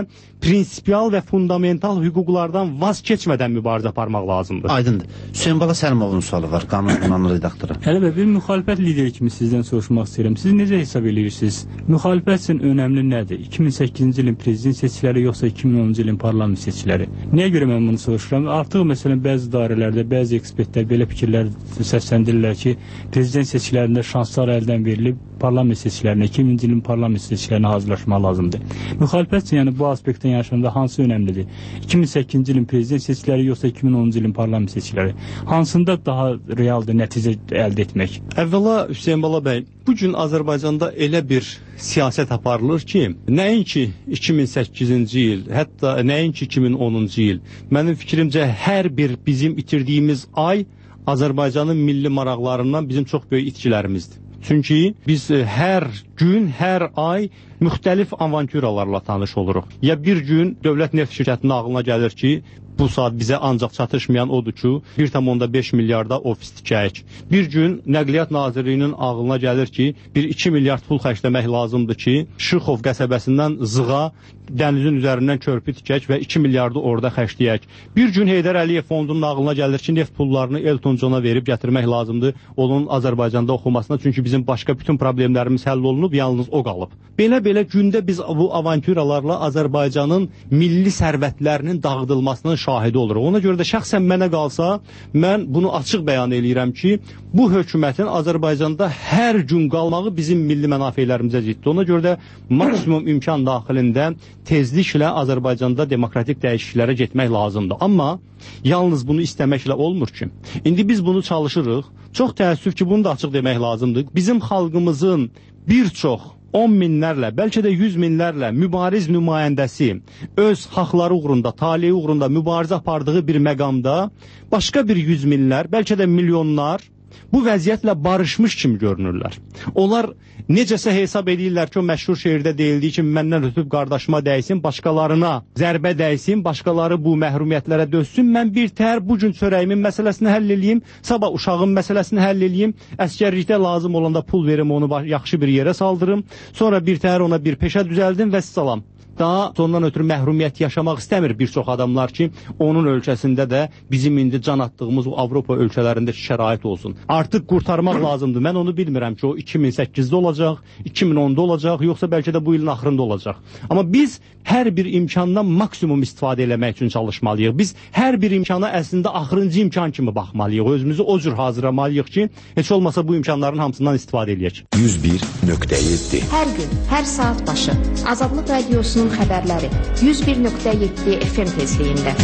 prinsipial və fundamental hüquqlardan vaz keçmədən mübarizə aparmaq lazımdır. Aydındır. Hüseyin Bala Səlimovun sualı var, qanun qunanlı redaktoru. Hələ bir müxalifət lideri kimi sizdən soruşmaq istəyirəm. Siz necə hesab edirsiniz? Müxalifət üçün önəmli nədir? 2008-ci ilin prezident seçkiləri yoxsa 2010-cu ilin parlament seçkiləri? Nəyə görə mən bunu soruşuram? Artıq məsələn bəzi dairələrdə, bəzi ekspertlər belə fikirlər səsləndirirlər ki, prezident seçkilərində şanslar əldən verilib, parlament seçkilərinə, 2000-ci ilin parlament seçkilərinə hazırlaşmaq lazımdır. Müxalifət üçün yəni bu aspektdən yanaşanda hansı önəmlidir? 2008-ci ilin prezident seçkiləri yoxsa 2010-cu ilin parlament seçkiləri? Hansında daha realdır nəticə əldə etmək? Əvvəla Hüseyin Bala bəy, bu gün Azərbaycanda elə bir siyasət aparılır ki, nəinki 2008-ci il, hətta nəinki 2010-cu il. Mənim fikrimcə hər bir bizim itirdiyimiz ay Azərbaycanın milli maraqlarından bizim çox böyük itkilərimizdir. Çünki biz hər gün, hər ay müxtəlif avantüralarla tanış oluruq. Ya bir gün dövlət neft şirkətinin ağlına gəlir ki, bu saat bizə ancaq çatışmayan odur ki, 1,5 milyarda ofis tikək. Bir gün Nəqliyyat Nazirliyinin ağlına gəlir ki, 2 milyard pul xərcləmək lazımdır ki, Şıxov qəsəbəsindən Zığa dənizin üzərindən körpü tikək və 2 milyardı orada xərcləyək. Bir gün Heydər Əliyev fondunun ağlına gəlir ki, neft pullarını Elton Johna verib gətirmək lazımdır onun Azərbaycanda oxumasına, çünki bizim başqa bütün problemlərimiz həll olunub, yalnız o qalıb. Belə gündə biz bu avantüralarla Azərbaycanın milli sərvətlərinin dağıdılmasının şahidi oluruq. Ona görə də şəxsən mənə qalsa, mən bunu açıq bəyan eləyirəm ki, bu hökumətin Azərbaycanda hər gün qalmağı bizim milli mənafeylərimizə ziddir. Ona görə də maksimum imkan daxilində tezliklə Azərbaycanda demokratik dəyişikliklərə getmək lazımdır. Amma yalnız bunu istəməklə olmur ki. İndi biz bunu çalışırıq. Çox təəssüf ki, bunu da açıq demək lazımdır. Bizim xalqımızın bir çox 10 minlərlə, bəlkə də 100 minlərlə mübariz nümayəndəsi öz haqları uğrunda, taleyi uğrunda mübarizə apardığı bir məqamda başqa bir 100 minlər, bəlkə də milyonlar bu vəziyyətlə barışmış kimi görünürlər. Onlar necəsə hesab edirlər ki, o məşhur şeirdə deyildiyi kimi məndən ötüb qardaşıma dəysin, başqalarına zərbə dəysin, başqaları bu məhrumiyyətlərə dözsün, mən bir təhər bugün çörəyimin məsələsini həll eləyim, sabah uşağın məsələsini həll eləyim, əskərlikdə lazım olanda pul verim, onu yaxşı bir yerə saldırım, sonra bir təhər ona bir peşə düzəldim və salam. Daha sondan ötürü məhrumiyyət yaşamaq istəmir bir çox adamlar ki, onun ölkəsində də bizim indi can attığımız o Avropa ölkələrində şərait olsun. Artıq qurtarmaq lazımdır. Mən onu bilmirəm ki, o 2008-də olacaq, 2010-da olacaq, yoxsa bəlkə də bu ilin axırında olacaq. Amma biz hər bir imkandan maksimum istifadə eləmək üçün çalışmalıyıq. Biz hər bir imkana əslində axırıncı imkan kimi baxmalıyıq. Özümüzü o cür hazırlamalıyıq ki, heç olmasa bu imkanların hamısından istifadə eləyək. 101.7 Hər gün, hər saat başı Azadlıq Radiosunun xəbərləri 101.7 FM tezliyində.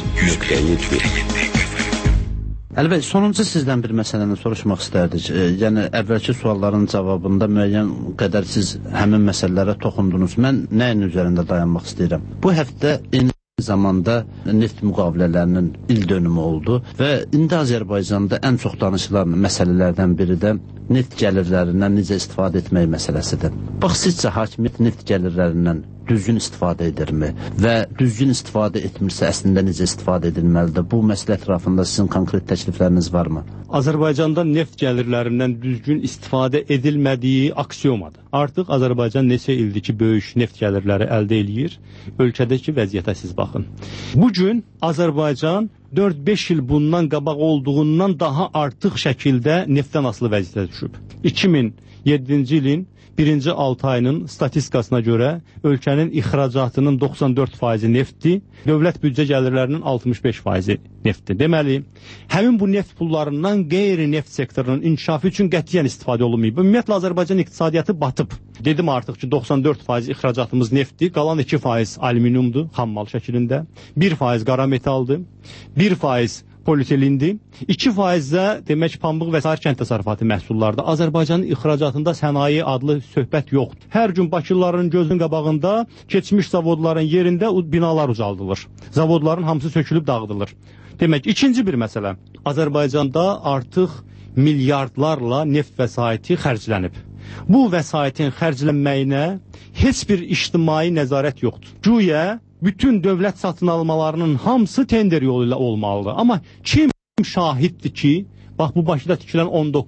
101.7 Əlbəttə, sonuncu sizdən bir məsələni soruşmaq istərdik. Yəni, əvvəlki sualların cavabında müəyyən qədər siz həmin məsələlərə toxundunuz. Mən nəyin üzərində dayanmaq istəyirəm? Bu həftə eyni zamanda neft müqavilələrinin il dönümü oldu və indi Azərbaycanda ən çox danışılan məsələlərdən biri də neft gəlirlərindən necə istifadə etmək məsələsidir. Bax, sizcə hakimiyyət neft gəlirlərindən düzgün istifadə edirmi və düzgün istifadə etmirsə əslində necə istifadə edilməlidir? Bu məsələ ətrafında sizin konkret təklifləriniz varmı? Azərbaycanda neft gəlirlərindən düzgün istifadə edilmədiyi aksiomadır. Artıq Azərbaycan neçə ildir ki, böyük neft gəlirləri əldə eləyir. Ölkədəki vəziyyətə siz baxın. Bugün Azərbaycan 4-5 il bundan qabaq olduğundan daha artıq şəkildə neftdən asılı vəziyyətə düşüb. 2007-ci ilin birinci 6 ayının statistikasına görə ölkənin ixracatının 94% neftdir, dövlət büdcə gəlirlərinin 65% neftdir. Deməli, həmin bu neft pullarından qeyri-neft sektorunun inkişafı üçün qətiyyən istifadə olunmayıb. Ümumiyyətlə, Azərbaycan iqtisadiyyatı batıb. Dedim artıq ki, 94% ixracatımız neftdir, qalan 2% alüminiumdur, xammal şəklində, 1% qara metaldır, 1% polietilindi, 2% də demək pambıq və sair kənd təsərrüfatı məhsullardır. Azərbaycanın ixracatında sənaye adlı söhbət yoxdur. Hər gün Bakılıların gözünün qabağında keçmiş zavodların yerində binalar ucaldılır. Zavodların hamısı sökülüb dağıdılır. Demək, ikinci bir məsələ. Azərbaycanda artıq milyardlarla neft vəsaiti xərclənib. Bu vəsaitin xərclənməyinə heç bir ictimai nəzarət yoxdur. Güya bütün dövlət satın almalarının hamısı tender yolu ilə olmalıdır. Amma kim şahiddir ki, bax bu Bakıda tikilən 19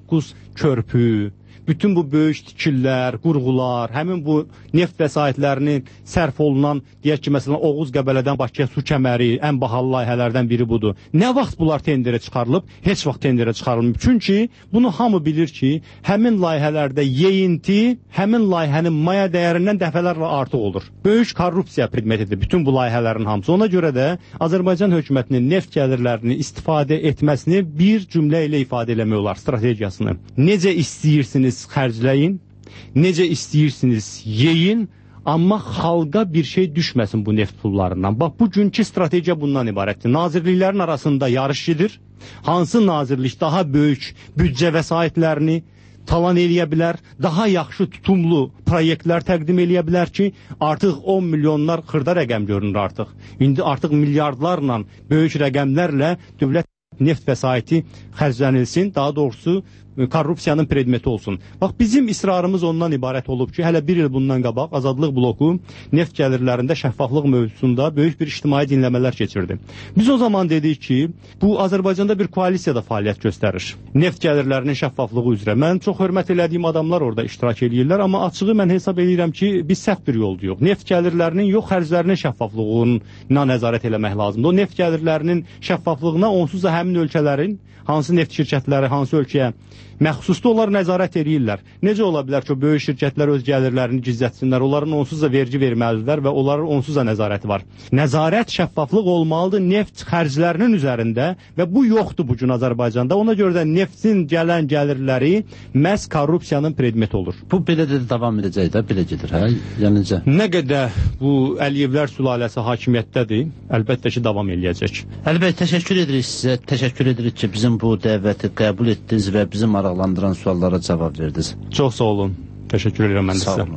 körpü, bütün bu böyük tikillər, qurğular, həmin bu neft vəsaitlərinin sərf olunan, deyək ki, məsələn, Oğuz Qəbələdən Bakıya su kəməri, ən bahalı layihələrdən biri budur. Nə vaxt bunlar tenderə çıxarılıb? Heç vaxt tenderə çıxarılmır. Çünki bunu hamı bilir ki, həmin layihələrdə yeyinti, həmin layihənin maya dəyərindən dəfələrlə artıq olur. Böyük korrupsiya predmetidir bütün bu layihələrin hamısı. Ona görə də Azərbaycan hökumətinin neft gəlirlərini istifadə etməsini bir cümlə ilə ifadə eləmək olar, strategiyasını. Necə istəyirsiniz xərcləyin, necə istəyirsiniz yeyin, amma xalqa bir şey düşməsin bu neft pullarından. Bax, bugünkü strategiya bundan ibarətdir. Nazirliklərin arasında yarış gedir. Hansı nazirlik daha böyük büdcə vəsaitlərini talan eləyə bilər, daha yaxşı tutumlu proyektlər təqdim eləyə bilər ki, artıq 10 milyonlar xırda rəqəm görünür artıq. İndi artıq milyardlarla, böyük rəqəmlərlə dövlət neft vəsaiti xərclənilsin, daha doğrusu korrupsiyanın predmeti olsun. Bax, bizim israrımız ondan ibarət olub ki, hələ bir il bundan qabaq Azadlıq bloku neft gəlirlərində şəffaflıq mövzusunda böyük bir ictimai dinləmələr keçirdi. Biz o zaman dedik ki, bu Azərbaycanda bir koalisiyada fəaliyyət göstərir. Neft gəlirlərinin şəffaflığı üzrə. Mən çox hörmət elədiyim adamlar orada iştirak edirlər, amma açığı mən hesab edirəm ki, biz səhv bir yoldayıq. Neft gəlirlərinin yox, xərclərinin şəffaflığına nəzarət eləmək lazımdır. O neft gəlirlərinin şəffaflığına onsuz da həmin ölkələrin hansı neft şirkətləri, hansı ölkəyə məxsusda onlar nəzarət edirlər. Necə ola bilər ki, o böyük şirkətlər öz gəlirlərini gizlətsinlər, onların onsuz da vergi verməlidirlər və onların onsuz da nəzarəti var. Nəzarət, şəffaflıq olmalıdır neft xərclərinin üzərində və bu yoxdur bugün Azərbaycanda. Ona görə də neftin gələn gəlirləri məhz korrupsiyanın predmeti olur. Bu belə də davam edəcək də, belə gedir, hə? Yəni necə? Nə qədər bu Əliyevlər sülaləsi hakimiyyətdədir, əlbəttə ki, davam eləyəcək. Əli bəy, təşəkkür edirik sizə, təşəkkür edirik ki, bizim bu dəvəti qəbul etdiniz və bizim maraqlandıran suallara cavab verdiniz. Çox sağ olun. Təşəkkür edirəm mən də sizə.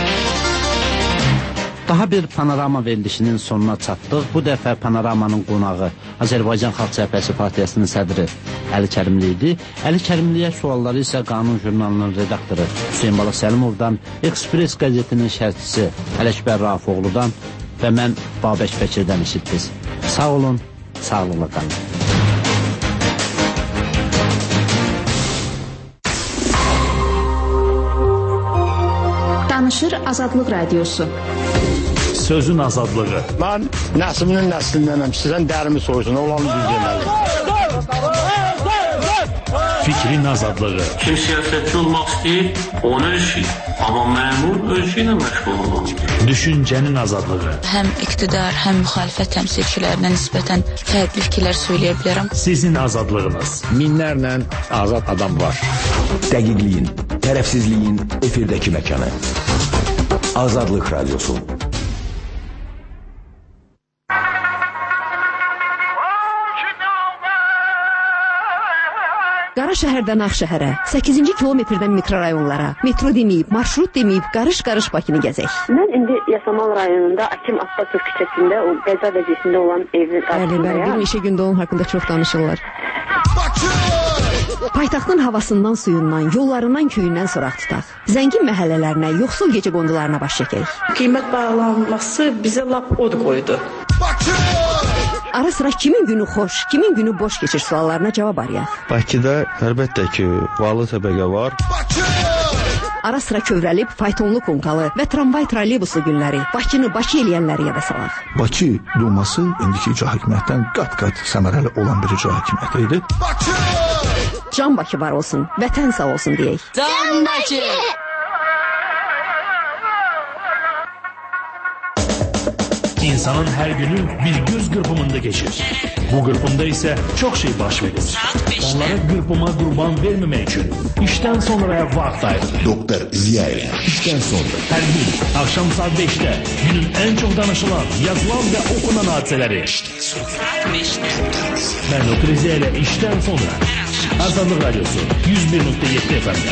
Daha bir panorama verilişinin sonuna çatdıq. Bu dəfə panoramanın qonağı Azərbaycan Xalq Cəbhəsi Partiyasının sədri Əli Kərimli idi. Əli Kərimliyə sualları isə Qanun jurnalının redaktoru Hüseyn Balıq Səlimovdan, Express qəzetinin şərhçisi Ələkbər Rafoğludan və mən Babək Bəkirdən eşitdiniz. Sağ olun, sağlıqla qalın. Danışır Azadlıq Radiosu. Sözün azadlığı. Mən nəslinin nəslindənəm. Sizdən dərimi soysun, olanı düz deməli. Fikrin azadlığı. Kim siyasətçi olmaq istəyir, onu ölçür. Amma məmur ölçü ilə məşğul olmaq. Düşüncənin azadlığı. Həm iqtidar, həm müxalifət təmsilçilərinə nisbətən fərqli fikirlər söyləyə bilərəm. Sizin azadlığınız. Minlərlə azad adam var. Dəqiqliyin, tərəfsizliyin efirdəki məkanı. Azadlıq Radiosu. Qara şəhərdən Ağşəhərə, 8-ci kilometrdən mikrorayonlara, metro deməyib, marşrut deməyib, qarış-qarış Bakını gəzək. Mən indi Yasamal rayonunda Akim Abbasov küçəsində o qəza vəziyyətində olan evin qarşısındayım. Bəli, bir neçə gündə onun haqqında çox danışırlar. Paytaxtın havasından, suyundan, yollarından, köyündən soraq tutaq. Zəngin məhəllələrinə, yoxsul gecə qondularına baş çəkək. Qiymət bağlanması bizə lap od qoydu. Ara sıra kimin günü xoş, kimin günü boş keçir suallarına cavab arayaq. Bakıda əlbəttə ki, varlı təbəqə var. Ara sıra kövrəlib faytonlu konkalı və tramvay trolleybusu günləri Bakını Bakı eləyənləri yada salaq. Bakı Duması indiki icra hakimiyyətdən qat-qat səmərəli olan bir icra hakimiyyəti idi. Can Bakı var olsun, vətən sağ olsun deyək. Can Bakı! İnsanın her günü bir göz qırpımında geçir. Bu qırpımda ise çok şey baş verir. Onlara qırpıma qurban vermemek için işten sonraya vaxt ayrılır. Doktor Ziyaeli. İşten sonra her gün akşam saat 5'te günün en çok danışılan, yazılan ve okunan hadiseleri. Ben Doktor Ziyaeli işten sonra. Azadlıq Radyosu 101.7 FM'de.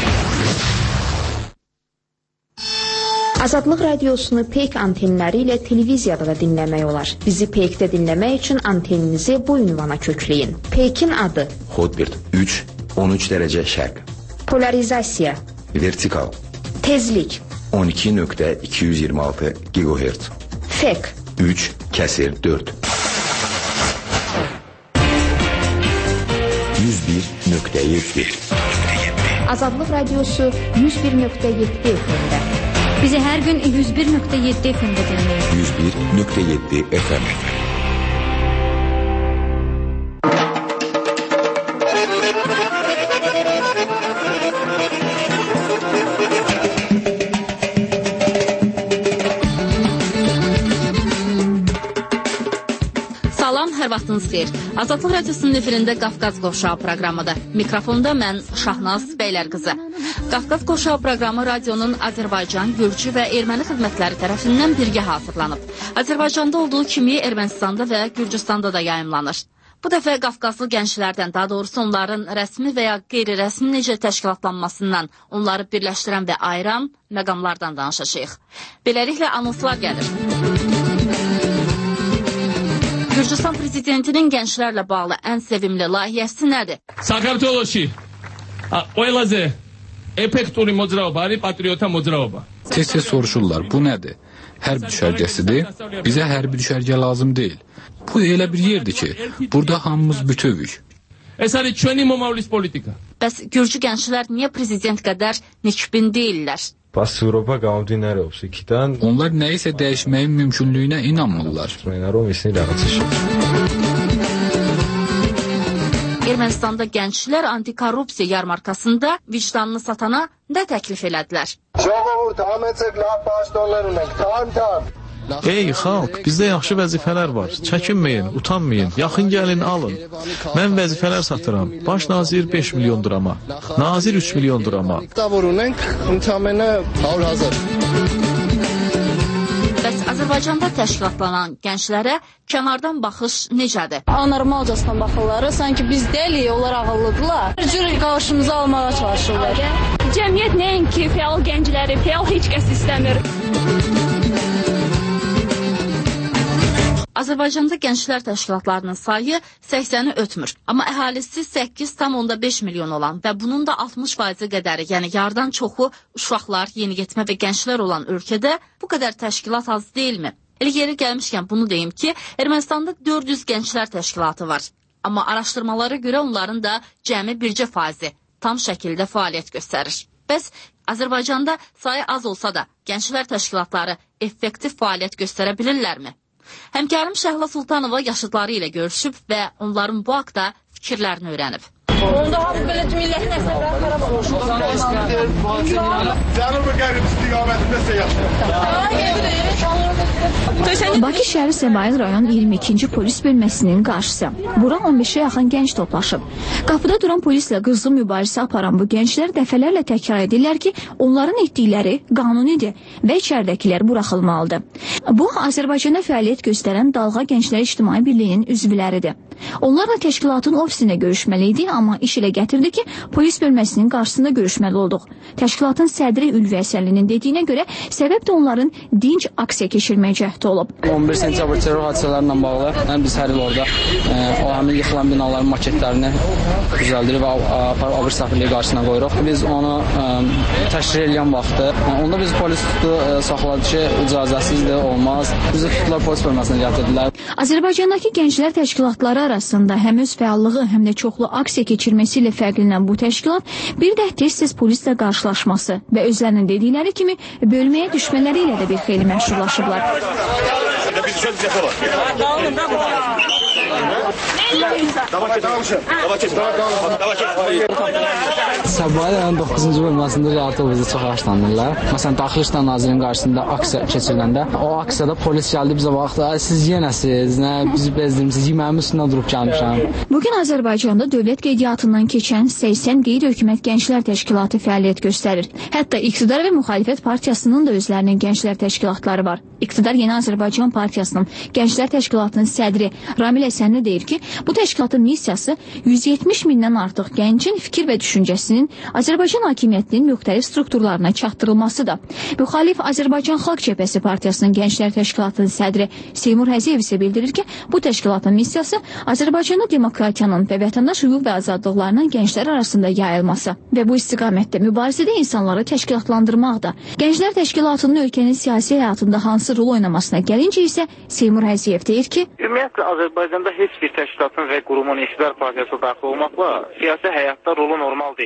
Azadlıq Radiosunu PEYK antenləri ilə televiziyada da dinləmək olar. Bizi PEYK-də dinləmək üçün anteninizi bu ünvana kökləyin. PEYK-in adı Hotbird 3, 13 dərəcə şərq. Polarizasiya. Vertikal. Tezlik. 12.226 GHz. FEK. 3/4. 101.7. Azadlıq Radiosu 101.7 FM-də. Bizi hər gün 101.7 FM-də dinləyin. 101.7 FM. Hər vaxtınız xeyir. Azadlıq Radiosunun efirində Qafqaz Qovşağı proqramıdır. Mikrofonda mən Şahnaz Bəylərqızı. Qafqaz Qovşağı proqramı radionun Azərbaycan, Gürcü və Erməni xidmətləri tərəfindən birgə hazırlanıb. Azərbaycanda olduğu kimi Ermənistanda və Gürcüstanda da yayımlanır. Bu dəfə Qafqazlı gənclərdən, daha doğrusu onların rəsmi və ya qeyri-rəsmi necə təşkilatlanmasından, onları birləşdirən və ayıran məqamlardan danışacağıq. Beləliklə anonslar gəlir. Gürcüstan prezidentinin gənclərlə bağlı ən sevimli layihəsi nədir? საქართველოში ყველაზე effektivli მოძრაობა არის patriota მოძრაობა. Tez-tez soruşurlar, bu nədir? Hərb düşərgəsidir. Bizə hərbi düşərgə lazım deyil. Bu elə bir yerdir ki, burada hamımız bütövük. ეს არის ჩვენი მომავლის პოლიტიკა. Bəs Gürcü gənclər niyə prezident qədər nikbin deyirlər? Pasıropa qavdinərəvs ikidən onlar nəyisə dəyişməyin mümkünlüyünə inanmırlar. Ermənistanda gənclər antikorrupsiya yarmarkasında vicdanını satana nə təklif elədilər? Ey xalq, bizdə yaxşı vəzifələr var. Çəkinməyin, utanmayın, yaxın gəlin, alın. Mən vəzifələr satıram. Baş nazir 5 milyon dirama, nazir 3 milyon dirama. Bəs Azərbaycanda təşkilatlanan gənclərə kənardan baxış necədir? Anormalcasına baxırlar, sanki biz deyilik, onlar ağıllıdırlar. Bir cür qarşımıza almağa çalışırlar. Cəmiyyət nəinki fəal gəncləri, fəal heç kəs istəmir. Azərbaycanda gənclər təşkilatlarının sayı 80-i ötmür. Amma əhalisi 8,5 milyon olan və bunun da 60% qədəri, yəni yarıdan çoxu uşaqlar, yeniyetmə və gənclər olan ölkədə bu qədər təşkilat az deyilmi? Elə yeri gəlmişkən bunu deyim ki, Ermənistanda 400 gənclər təşkilatı var. Amma araşdırmalara görə onların da cəmi 1% tam şəkildə fəaliyyət göstərir. Bəs Azərbaycanda sayı az olsa da gənclər təşkilatları effektiv fəaliyyət göstərə bilirlərmi? Həmkarım Şəhla Sultanova yaşıdları ilə görüşüb və onların bu haqda fikirlərini öyrənib. Onda hamı belə millətin əsəbləri xarab olur. Cənubi qərb istiqamətində yaşayır. Bakı şəhəri Səbail rayon 22-ci polis bölməsinin qarşısı. Bura 15-ə yaxın gənc toplaşıb. Qapıda duran polislə qızğın mübarizə aparan bu gənclər dəfələrlə təkrar edirlər ki, onların etdikləri qanunidir və içəridəkilər buraxılmalıdır. Bu, Azərbaycanda fəaliyyət göstərən Dalğa Gənclər İctimai Birliyinin üzvləridir. Onlarla təşkilatın ofisində görüşməli idi, amma iş ilə gətirdi ki, polis bölməsinin qarşısında görüşməli olduq. Təşkilatın sədri Ülvi Əsərlinin dediyinə görə səbəb də onların dinc aksiya keçirməyə cəhdi olub. 11 sentyabr terror hadisələrlə bağlı biz hər il orada o həmin yıxılan binaların maketlərini düzəldirik və abır səfirliyi qarşısına qoyuruq. Biz onu təşkil edən vaxtı, onda biz polis tutu saxladı ki, icazəsizdir, olmaz. Bizi tutdular polis bölməsinə gətirdilər. Azərbaycandakı gənclər təşkilatları arasında həm öz fəallığı, həm də çoxlu aksiya keçirməsi ilə fərqlənən bu təşkilat bir də tez-tez polislə qarşılaşması və özlərinin dedikləri kimi bölməyə düşmələri ilə də bir xeyli məşhurlaşıblar. Səbail 9-cu bölməsində realtı bizi çox yaşlanırlar. Məsələn, Daxili İşlər Nazirinin qarşısında aksiya keçiriləndə, o aksiyada polis gəldi bizə baxdı, siz yenəsiz, nə, bizi bezdirmişsiniz, yeməyimin üstündə durub gəlmişəm. Bugün Azərbaycanda dövlət qeydiyyatından keçən 80 qeyri-hökumət gənclər təşkilatı fəaliyyət göstərir. Hətta iqtidar və müxalifət partiyasının da özlərinin gənclər təşkilatları var. İqtidar Yeni Azərbaycan Partiyasının Gənclər Təşkilatının sədri Ramil Əsənli deyir ki, bu təşkilatın missiyası 170 mindən artıq gəncin fikir və düşüncəsinin Azərbaycan hakimiyyətinin müxtəlif strukturlarına çatdırılmasıdır. Müxalif Azərbaycan Xalq Cəbhəsi Partiyasının Gənclər Təşkilatının sədri Seymur Həziyev isə bildirir ki, bu təşkilatın missiyası Azərbaycanda demokratiyanın və vətəndaş hüquq və azadlıqlarının gənclər arasında yayılması və bu istiqamətdə mübarizədə insanları təşkilatlandırmaqdır. Gənclər Təşkilatının ölkənin siyasi həyatında hansı rol oynamasına gəlincə isə Seymur Həziyev deyir ki, ümumiyyətlə Azərbaycanda heç bir təşkilatın və qurumun iqtidar partiyası daxil olmaqla siyasi həyatda rolu normal deyil.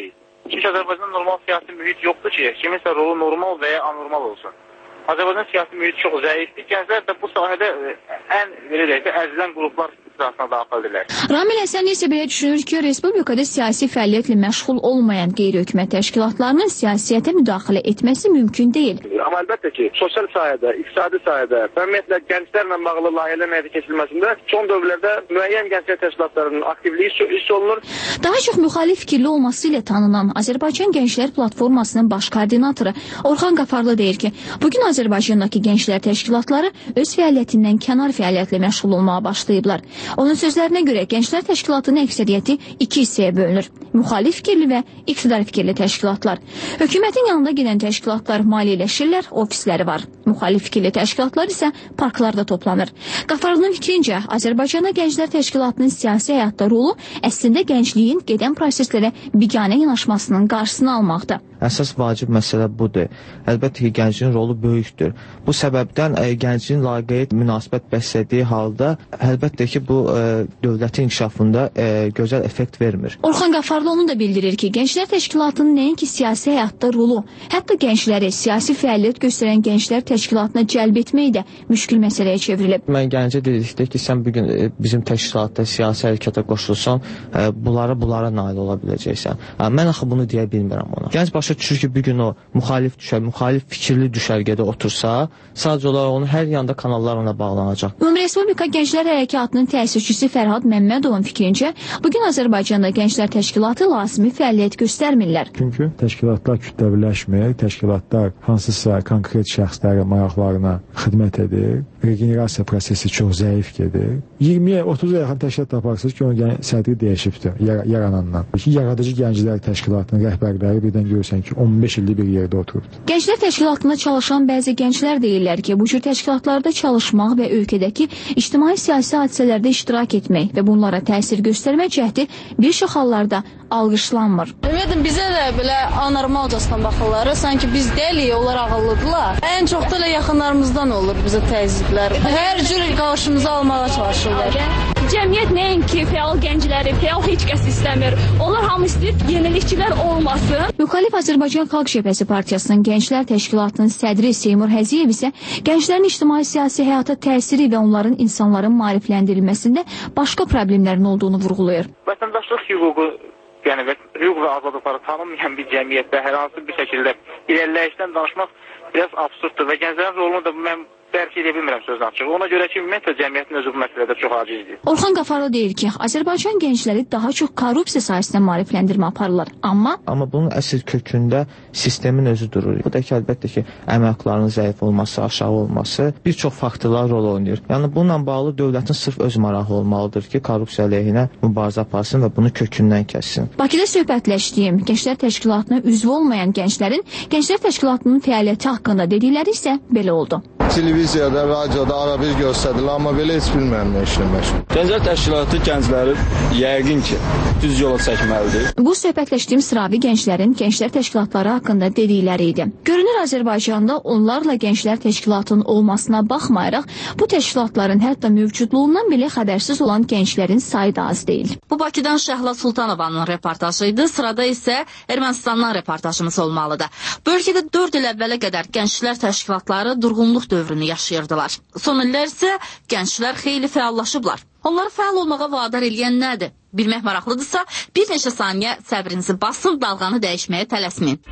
Çünki Azərbaycanda normal siyasi mühit yoxdur ki, kiminsə rolu normal və ya anormal olsun. Azərbaycan siyasi mühit çox zəifdir. Gənclər də bu sahədə ən əzilən qruplar sırasına daxildirlər. Ramil Həsən isə belə düşünür ki, Respublikada siyasi fəaliyyətlə məşğul olmayan qeyri-hökumət təşkilatlarının siyasətə müdaxilə etməsi mümkün deyil. Amma əlbəttə ki, sosial sahədə, iqtisadi sahədə, ümumiyyətlə gənclərlə bağlı layihələrin həyata keçirilməsində son dövrlərdə müəyyən gənclər təşkilatlarının aktivliyi hiss olunur. Daha çox müxalif fikirli olması ilə tanınan Azərbaycan Gənclər Platformasının baş koordinatoru Orxan Qafarlı deyir ki, bugün Azərbaycandakı gənclər təşkilatları öz fəaliyyətindən kənar fəaliyyətlə məşğul olmağa başlayıblar. Onun sözlərinə görə gənclər təşkilatının əksəriyyəti iki hissəyə bölünür. Müxalif fikirli və iqtidar fikirli təşkilatlar. Hökumətin yanında gedən təşkilatlar maliyyələşirlər, ofisləri var. Müxalif fikirli təşkilatlar isə parklarda toplanır. Qafarlının fikrincə, Azərbaycanda gənclər təşkilatının siyasi həyatda rolu əslində gəncliyin gedən proseslərə biganə yanaşmasının qarşısını almaqdır. Əsas vacib məsələ budur. Əlbəttə ki, gəncin rolu böyükdür. Bu səbəbdən gəncin laqeyd münasibət bəslədiyi halda əlbəttə ki, bu dövlətin inkişafında gözəl effekt vermir. Orxan Qafarlı onu da bildirir ki, gənclər təşkilatının nəinki siyasi həyatda rolu, hətta gəncləri siyasi fəaliyyət göstərən gənclər təşkilatına cəlb etmək də müşkül məsələyə çevrilib. Mən gəncə dedikdə ki, sən bugün bizim təşkilatda siyasi hərəkata qoşulsan, bunlara nail ola biləcəksən. Mən axı bunu deyə bilmirəm ona. Gənc başa düşür ki, bugün o müxalif fikirli düşərgədə otursa, sadəcə olaraq onun hər yanda kanallar ona bağlanacaq. Ümumi Respublika Gənclər Hərəkatının təsisçisi Fərhad Məmmədovun fikrincə, bugün Azərbaycanda gənclər təşkilatı lazımi fəaliyyət göstərmirlər. Çünki təşkilatlar kütləviləşmir, təşkilatlar hansısa konkret şəxslərin maraqlarına xidmət edir, regenerasiya prosesi çox zəif gedir. 20-yə 30-a yaxın təşkilat taparsınız ki, onun sədri dəyişibdir yaranandan. Yaradıcı Gənclər Təşkilatının rəhbərləri birdən görürsən ki, 15 ildir bir yerdə oturubdur. Gənclər təşkilatında çalışan bəzi gənclər deyirlər ki, bu cür təşkilatlarda çalışmaq və ölkədəki ictimai-siyasi hadisələrdə iştirak etmək və bunlara təsir göstərmək cəhdi bir çox hallarda alqışlanmır. Ümumiyyətlə, bizə də belə anormalcasına baxırlar. Sanki biz deyilik, onlar ağıllıdırlar. Ən çox da yaxınlarımızdan olur bizə təzyiqlər. Hər cür qarşımıza almağa çalışırlar. Cəmiyyət nəinki fəal gəncləri, fəal heç kəs istəmir. Onlar hamı istəyir yenilikçilər olmasın. Müxalif Azərbaycan Xalq Cəbhəsi Partiyasının Gənclər Təşkilatının sədri Seymur Həziyev isə gənclərin ictimai-siyasi həyata təsiri və onların insanların maarifləndirilməsində başqa problemlərin olduğunu vurğulayır. Vətəndaşlıq hüququ, yəni hüquq və azadlıqları tanınmayan bir cəmiyyətdə hər hansı bir şəkildə irəliləyişdən danışmaq biraz absurddur və gənclərin rolunu da mən dərk edə bilmirəm sözün açığı. Ona görə ki, ümumiyyətlə cəmiyyətin özü bu məsələdə çox acizdir. Orxan Qafarlı deyir ki, Azərbaycan gəncləri daha çox korrupsiya sahəsində maarifləndirmə aparırlar. Amma bunun əsl kökündə sistemin özü durur. Bu da ki, əlbəttə ki, əmək haqlarının zəif olması, aşağı olması bir çox faktorlar rol oynayır. Yəni bununla bağlı dövlətin sırf öz marağı olmalıdır ki, korrupsiya əleyhinə mübarizə aparsın və bunu kökündən kəssin. Bakıda söhbətləşdiyim Gənclər Təşkilatına üzv olmayan gənclərin Gənclər Təşkilatının fəaliyyəti haqqında dedikləri isə belə oldu. Televiziyada, radioda arabir göstərilir, amma belə heç bilmirəm nə işlə məşğul. Gənclər Təşkilatı gəncləri yəqin ki, düz yola çəkməlidir. Bu söhbətləşdiyim sıravi gənclərin Gənclər Təşkilatları haqqında dedikləri idi. Görünür Azərbaycanda onlarla Gənclər Təşkilatının olmasına baxmayaraq, bu təşkilatların hətta mövcudluğundan belə xəbərsiz olan gənclərin sayı da az deyil. Bu Bakıdan Şəhla Sultanovanın reportajı idi. Sırada isə Ermənistandan reportajımız olmalıdır. Bölgədə 4 il əvvələ qədər Gənclər Təşkilatları durğunluq dövrünü yaşayırdılar. Son illər isə gənclər xeyli fəallaşıblar. Onları fəal olmağa vadar eləyən nədir? Bilmək maraqlıdırsa, bir neçə saniyə səbrinizi basın, dalğanı dəyişməyə tələsməyin.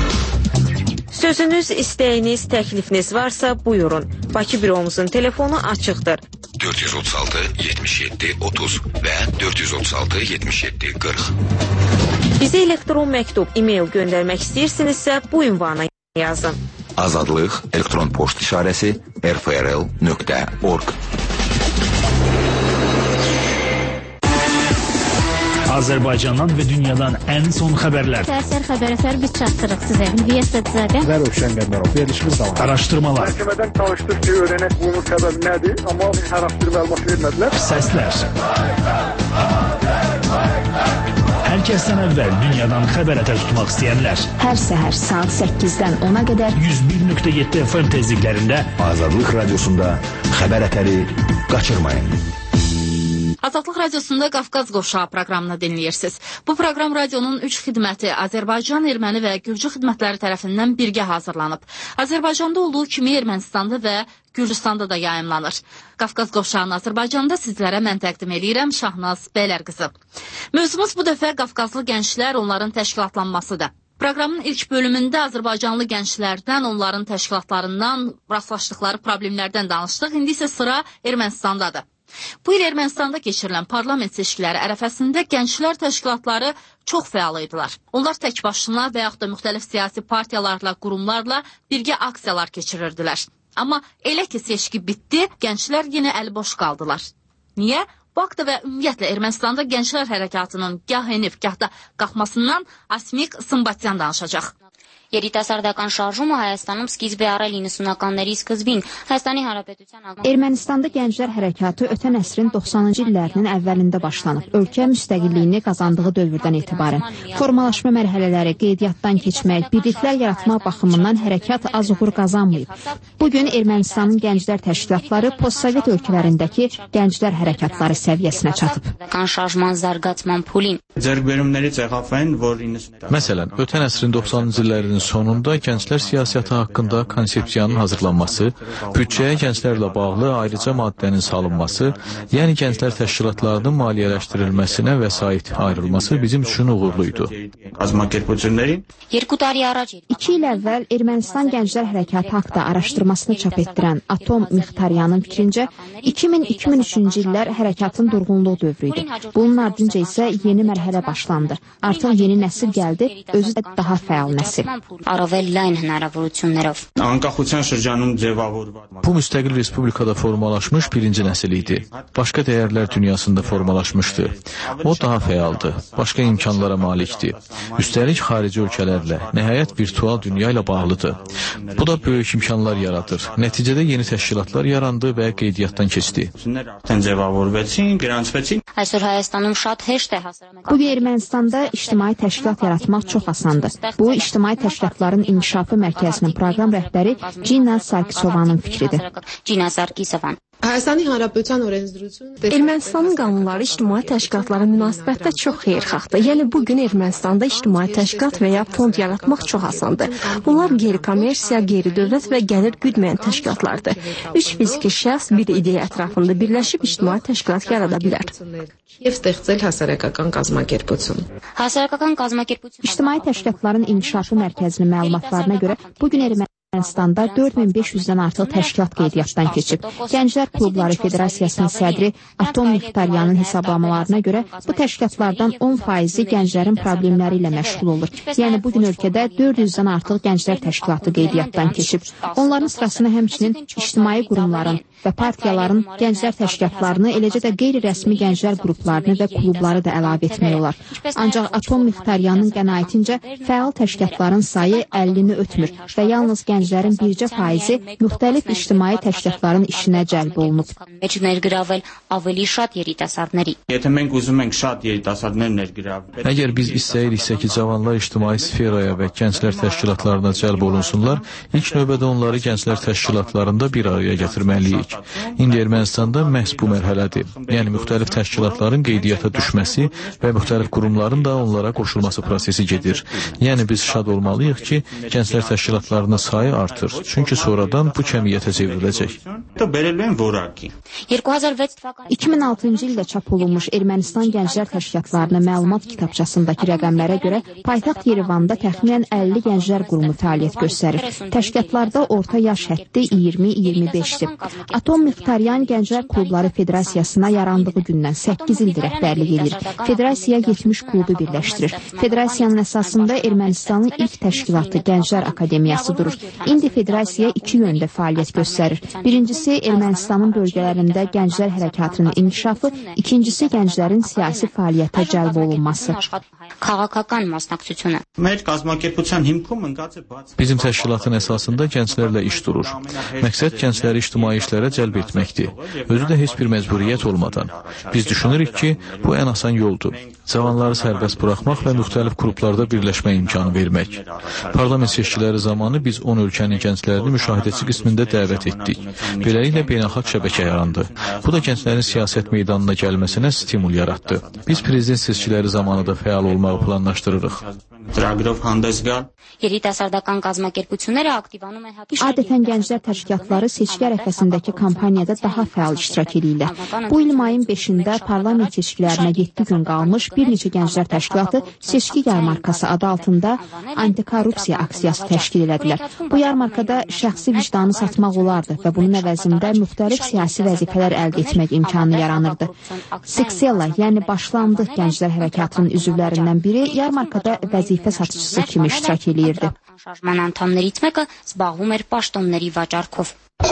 Sözünüz, istəyiniz, təklifiniz varsa buyurun. Bakı büromuzun telefonu açıqdır. 436 77 30 və 436 77 40. Bizə elektron məktub, e-mail göndərmək istəyirsinizsə bu ünvana yazın. Azadlıq elektron poçt işarəsi rfrl.org. Azərbaycandan və dünyadan ən son xəbərlər. Səhər xəbər biz çatdırıq sizə. Hüviyyət Sədzadə. Və Rövşən Qəmbərov. Verilişimiz davam. Araşdırmalar. Məhkəmədən çalışdıq ki, öyrənək bunun səbəbi nədir, amma hər hafta məlumat vermədilər. Səslər. Hər kəsdən əvvəl dünyadan xəbər ətər tutmaq istəyənlər. Hər səhər saat 8-dən 10-a qədər 101.7 FM tezliklərində Azadlıq Radiosunda xəbər ətəri qaçırmayın. Azadlıq Radiosunda Qafqaz Qovşağı proqramını dinləyirsiniz. Bu proqram radionun 3 xidməti Azərbaycan, Erməni və Gürcü xidmətləri tərəfindən birgə hazırlanıb. Azərbaycanda olduğu kimi Ermənistanda və Gürcüstanda da yayımlanır. Qafqaz Qovşağı'nı Azərbaycanda sizlərə mən təqdim edirəm Şahnaz Bəylərqızı. Mövzumuz bu dəfə Qafqazlı gənclər, onların təşkilatlanmasıdır. Proqramın ilk bölümündə Azərbaycanlı gənclərdən, onların təşkilatlarından, rastlaşdıqları problemlərdən danışdıq. İndi isə sıra Ermənistandadır. Bu il Ermənistanda keçirilən parlament seçkiləri ərəfəsində gənclər təşkilatları çox fəal idilər. Onlar tək başına və yaxud da müxtəlif siyasi partiyalarla, qurumlarla birgə aksiyalar keçirirdilər. Amma elə ki seçki bitdi, gənclər yenə əliboş qaldılar. Niyə? Bu haqda və ümumiyyətlə Ermənistanda gənclər hərəkatının gah enib, gah da qalxmasından Asmik Sımbatyan danışacaq. Երիտասարդական շարժումը Հայաստանում սկիզբ է առել 90-ականների սկզբին Հայաստանի Հանրապետության Ermənistanda gənclər hərəkatı ötən əsrin 90-cı illərinin əvvəlində başlanıb. Ölkə müstəqilliyini qazandığı dövrdən etibarən formalaşma mərhələləri, qeydiyyatdan keçmək, birliklər yaratmaq baxımından hərəkat az uğur qazanmayıb. Bugün Ermənistanın gənclər təşkilatları postsovet ölkələrindəki gənclər hərəkatları səviyyəsinə çatıb. Məsələn, ötən əsrin 90-cı illərin sonunda gənclər siyasəti haqqında konsepsiyanın hazırlanması, büdcəyə gənclərlə bağlı ayrıca maddənin salınması, yəni gənclər təşkilatlarının maliyyələşdirilməsinə vəsait ayrılması bizim üçün uğurluydu. 2 il əvvəl Ermənistan Gənclər Hərəkatı haqda araşdırmasını çap etdirən Atom Mixtaryanın fikrincə 2000-2003-cü illər hərəkatın durğunluq dövrü idi. Bunun ardınca isə yeni mərhələ başlandı. Artıq yeni nəsil gəldi, özü də daha fəal nəsil. Bu müstəqil respublikada formalaşmış birinci nəsil idi. Başqa dəyərlər dünyasında formalaşmışdı. O daha fəaldı, başqa imkanlara malikdir. Üstəlik xarici ölkələrlə, nəhayət virtual dünya ilə bağlıdır. Bu da böyük imkanlar yaradır. Nəticədə yeni təşkilatlar yarandı və qeydiyyatdan keçdi. Bugün Ermənistanda ictimai təşkilat yaratmaq çox asandır. Bu, ictimai təşkilatların inkişafı mərkəzinin proqram rəhbəri Cina Sarkisovanın fikridir. Ermənistanın qanunları ictimai təşkilatlara münasibətdə çox xeyirxahdır. Yəni, bugün Ermənistanda ictimai təşkilat və ya fond yaratmaq çox asandır. Bunlar qeyri-kommersiya, qeyri-dövlət və gəlir güdməyən təşkilatlardır. 3 fiziki şəxs bir ideya ətrafında birləşib ictimai təşkilat yarada bilər. İctimai təşkilatların inkişafı mərkəzinin məlumatlarına görə bugün Ermənistanda 4500-dən artıq təşkilat qeydiyyatdan keçib. Gənclər Klubları Federasiyasının sədri Atom Mixtaryanın hesablamalarına görə bu təşkilatlardan 10%-i gənclərin problemləri ilə məşğul olur. Yəni, bugün ölkədə 400-dən artıq gənclər təşkilatı qeydiyyatdan keçib. Onların sırasına həmçinin ictimai qurumların və partiyaların gənclər təşkilatlarını, eləcə də qeyri-rəsmi gənclər qruplarını və klubları da əlavə etmək olar. Ancaq Atom Mixtaryanın qənaətincə fəal təşkilatların sayı 50-ni ötmür və yalnız gənclərin bircə faizi müxtəlif ictimai təşkilatların işinə cəlb olunub. Əgər biz istəyiriksə ki, cavanlar ictimai sferaya və gənclər təşkilatlarına cəlb olunsunlar, ilk növbədə onları gənclər təşkilatlarında bir araya gətirməliyik. İndi Ermənistanda məhz bu mərhələdir. Yəni, müxtəlif təşkilatların qeydiyyata düşməsi və müxtəlif qurumların da onlara qoşulması prosesi gedir. Yəni, biz şad olmalıyıq ki, gənclər təşkilatlarının sayı artır. Çünki sonradan bu kəmiyyətə çevriləcək. 2006-cı ildə çap olunmuş Ermənistan Gənclər Təşkilatlarına məlumat kitabçasındakı rəqəmlərə görə paytaxt Yerevanda təxminən 50 gənclər qurumu fəaliyyət göstərir. Təşkilatlarda orta yaş həddi 20-25-dir. Atom Mixtaryan Gənclər Klubları Federasiyasına yarandığı gündən 8 ildir rəhbərlik edir. Federasiya 70 klubu birləşdirir. Federasiyanın əsasında Ermənistanın ilk təşkilatı Gənclər Akademiyası durur. İndi federasiya 2 yöndə fəaliyyət göstərir. Birincisi, Ermənistanın bölgələrində gənclər hərəkatının inkişafı, ikincisi gənclərin siyasi fəaliyyətə cəlb olunması. Bizim təşkilatın əsasında gənclərlə iş durur. Məqsəd gəncləri ictimai işlərə cəlb etməkdir. Özü də heç bir məcburiyyət olmadan. Biz düşünürük ki, bu ən asan yoldur. Cavanları sərbəst buraxmaq və müxtəlif qruplarda birləşmə imkanı vermək. Parlament seçkiləri zamanı biz 10 ölkə ölkənin gənclərini müşahidəçi qismində dəvət etdik. Beləliklə beynəlxalq şəbəkə yarandı. Bu da gənclərin siyasət meydanına gəlməsinə stimul yaratdı. Biz prezident seçkiləri zamanı da fəal olmağı planlaşdırırıq. Երիտասարդական կազմակերպությունները ակտիվանում են Adətən gənclər təşkilatları seçki ərəfəsindəki kampaniyada daha fəal iştirak edirlər. Bu il mayın 5-də parlament seçkilərinə 7 gün qalmış bir neçə gənclər təşkilatı seçki yarmarkası adı altında antikorrupsiya aksiyası təşkil elədilər. Bu yarmarkada şəxsi vicdanı satmaq olardı və bunun əvəzində müxtəlif siyasi vəzifələr əldə etmək imkanı yaranırdı. Sexella, yəni Başlandıq Gənclər Hərəkatının üzvlərindən biri yarmarkada vəzifə satıcısı kimi iştirak edirdi. Շարժման անդամներից մեկը զբաղվում էր պաշտոնների վաճառքով։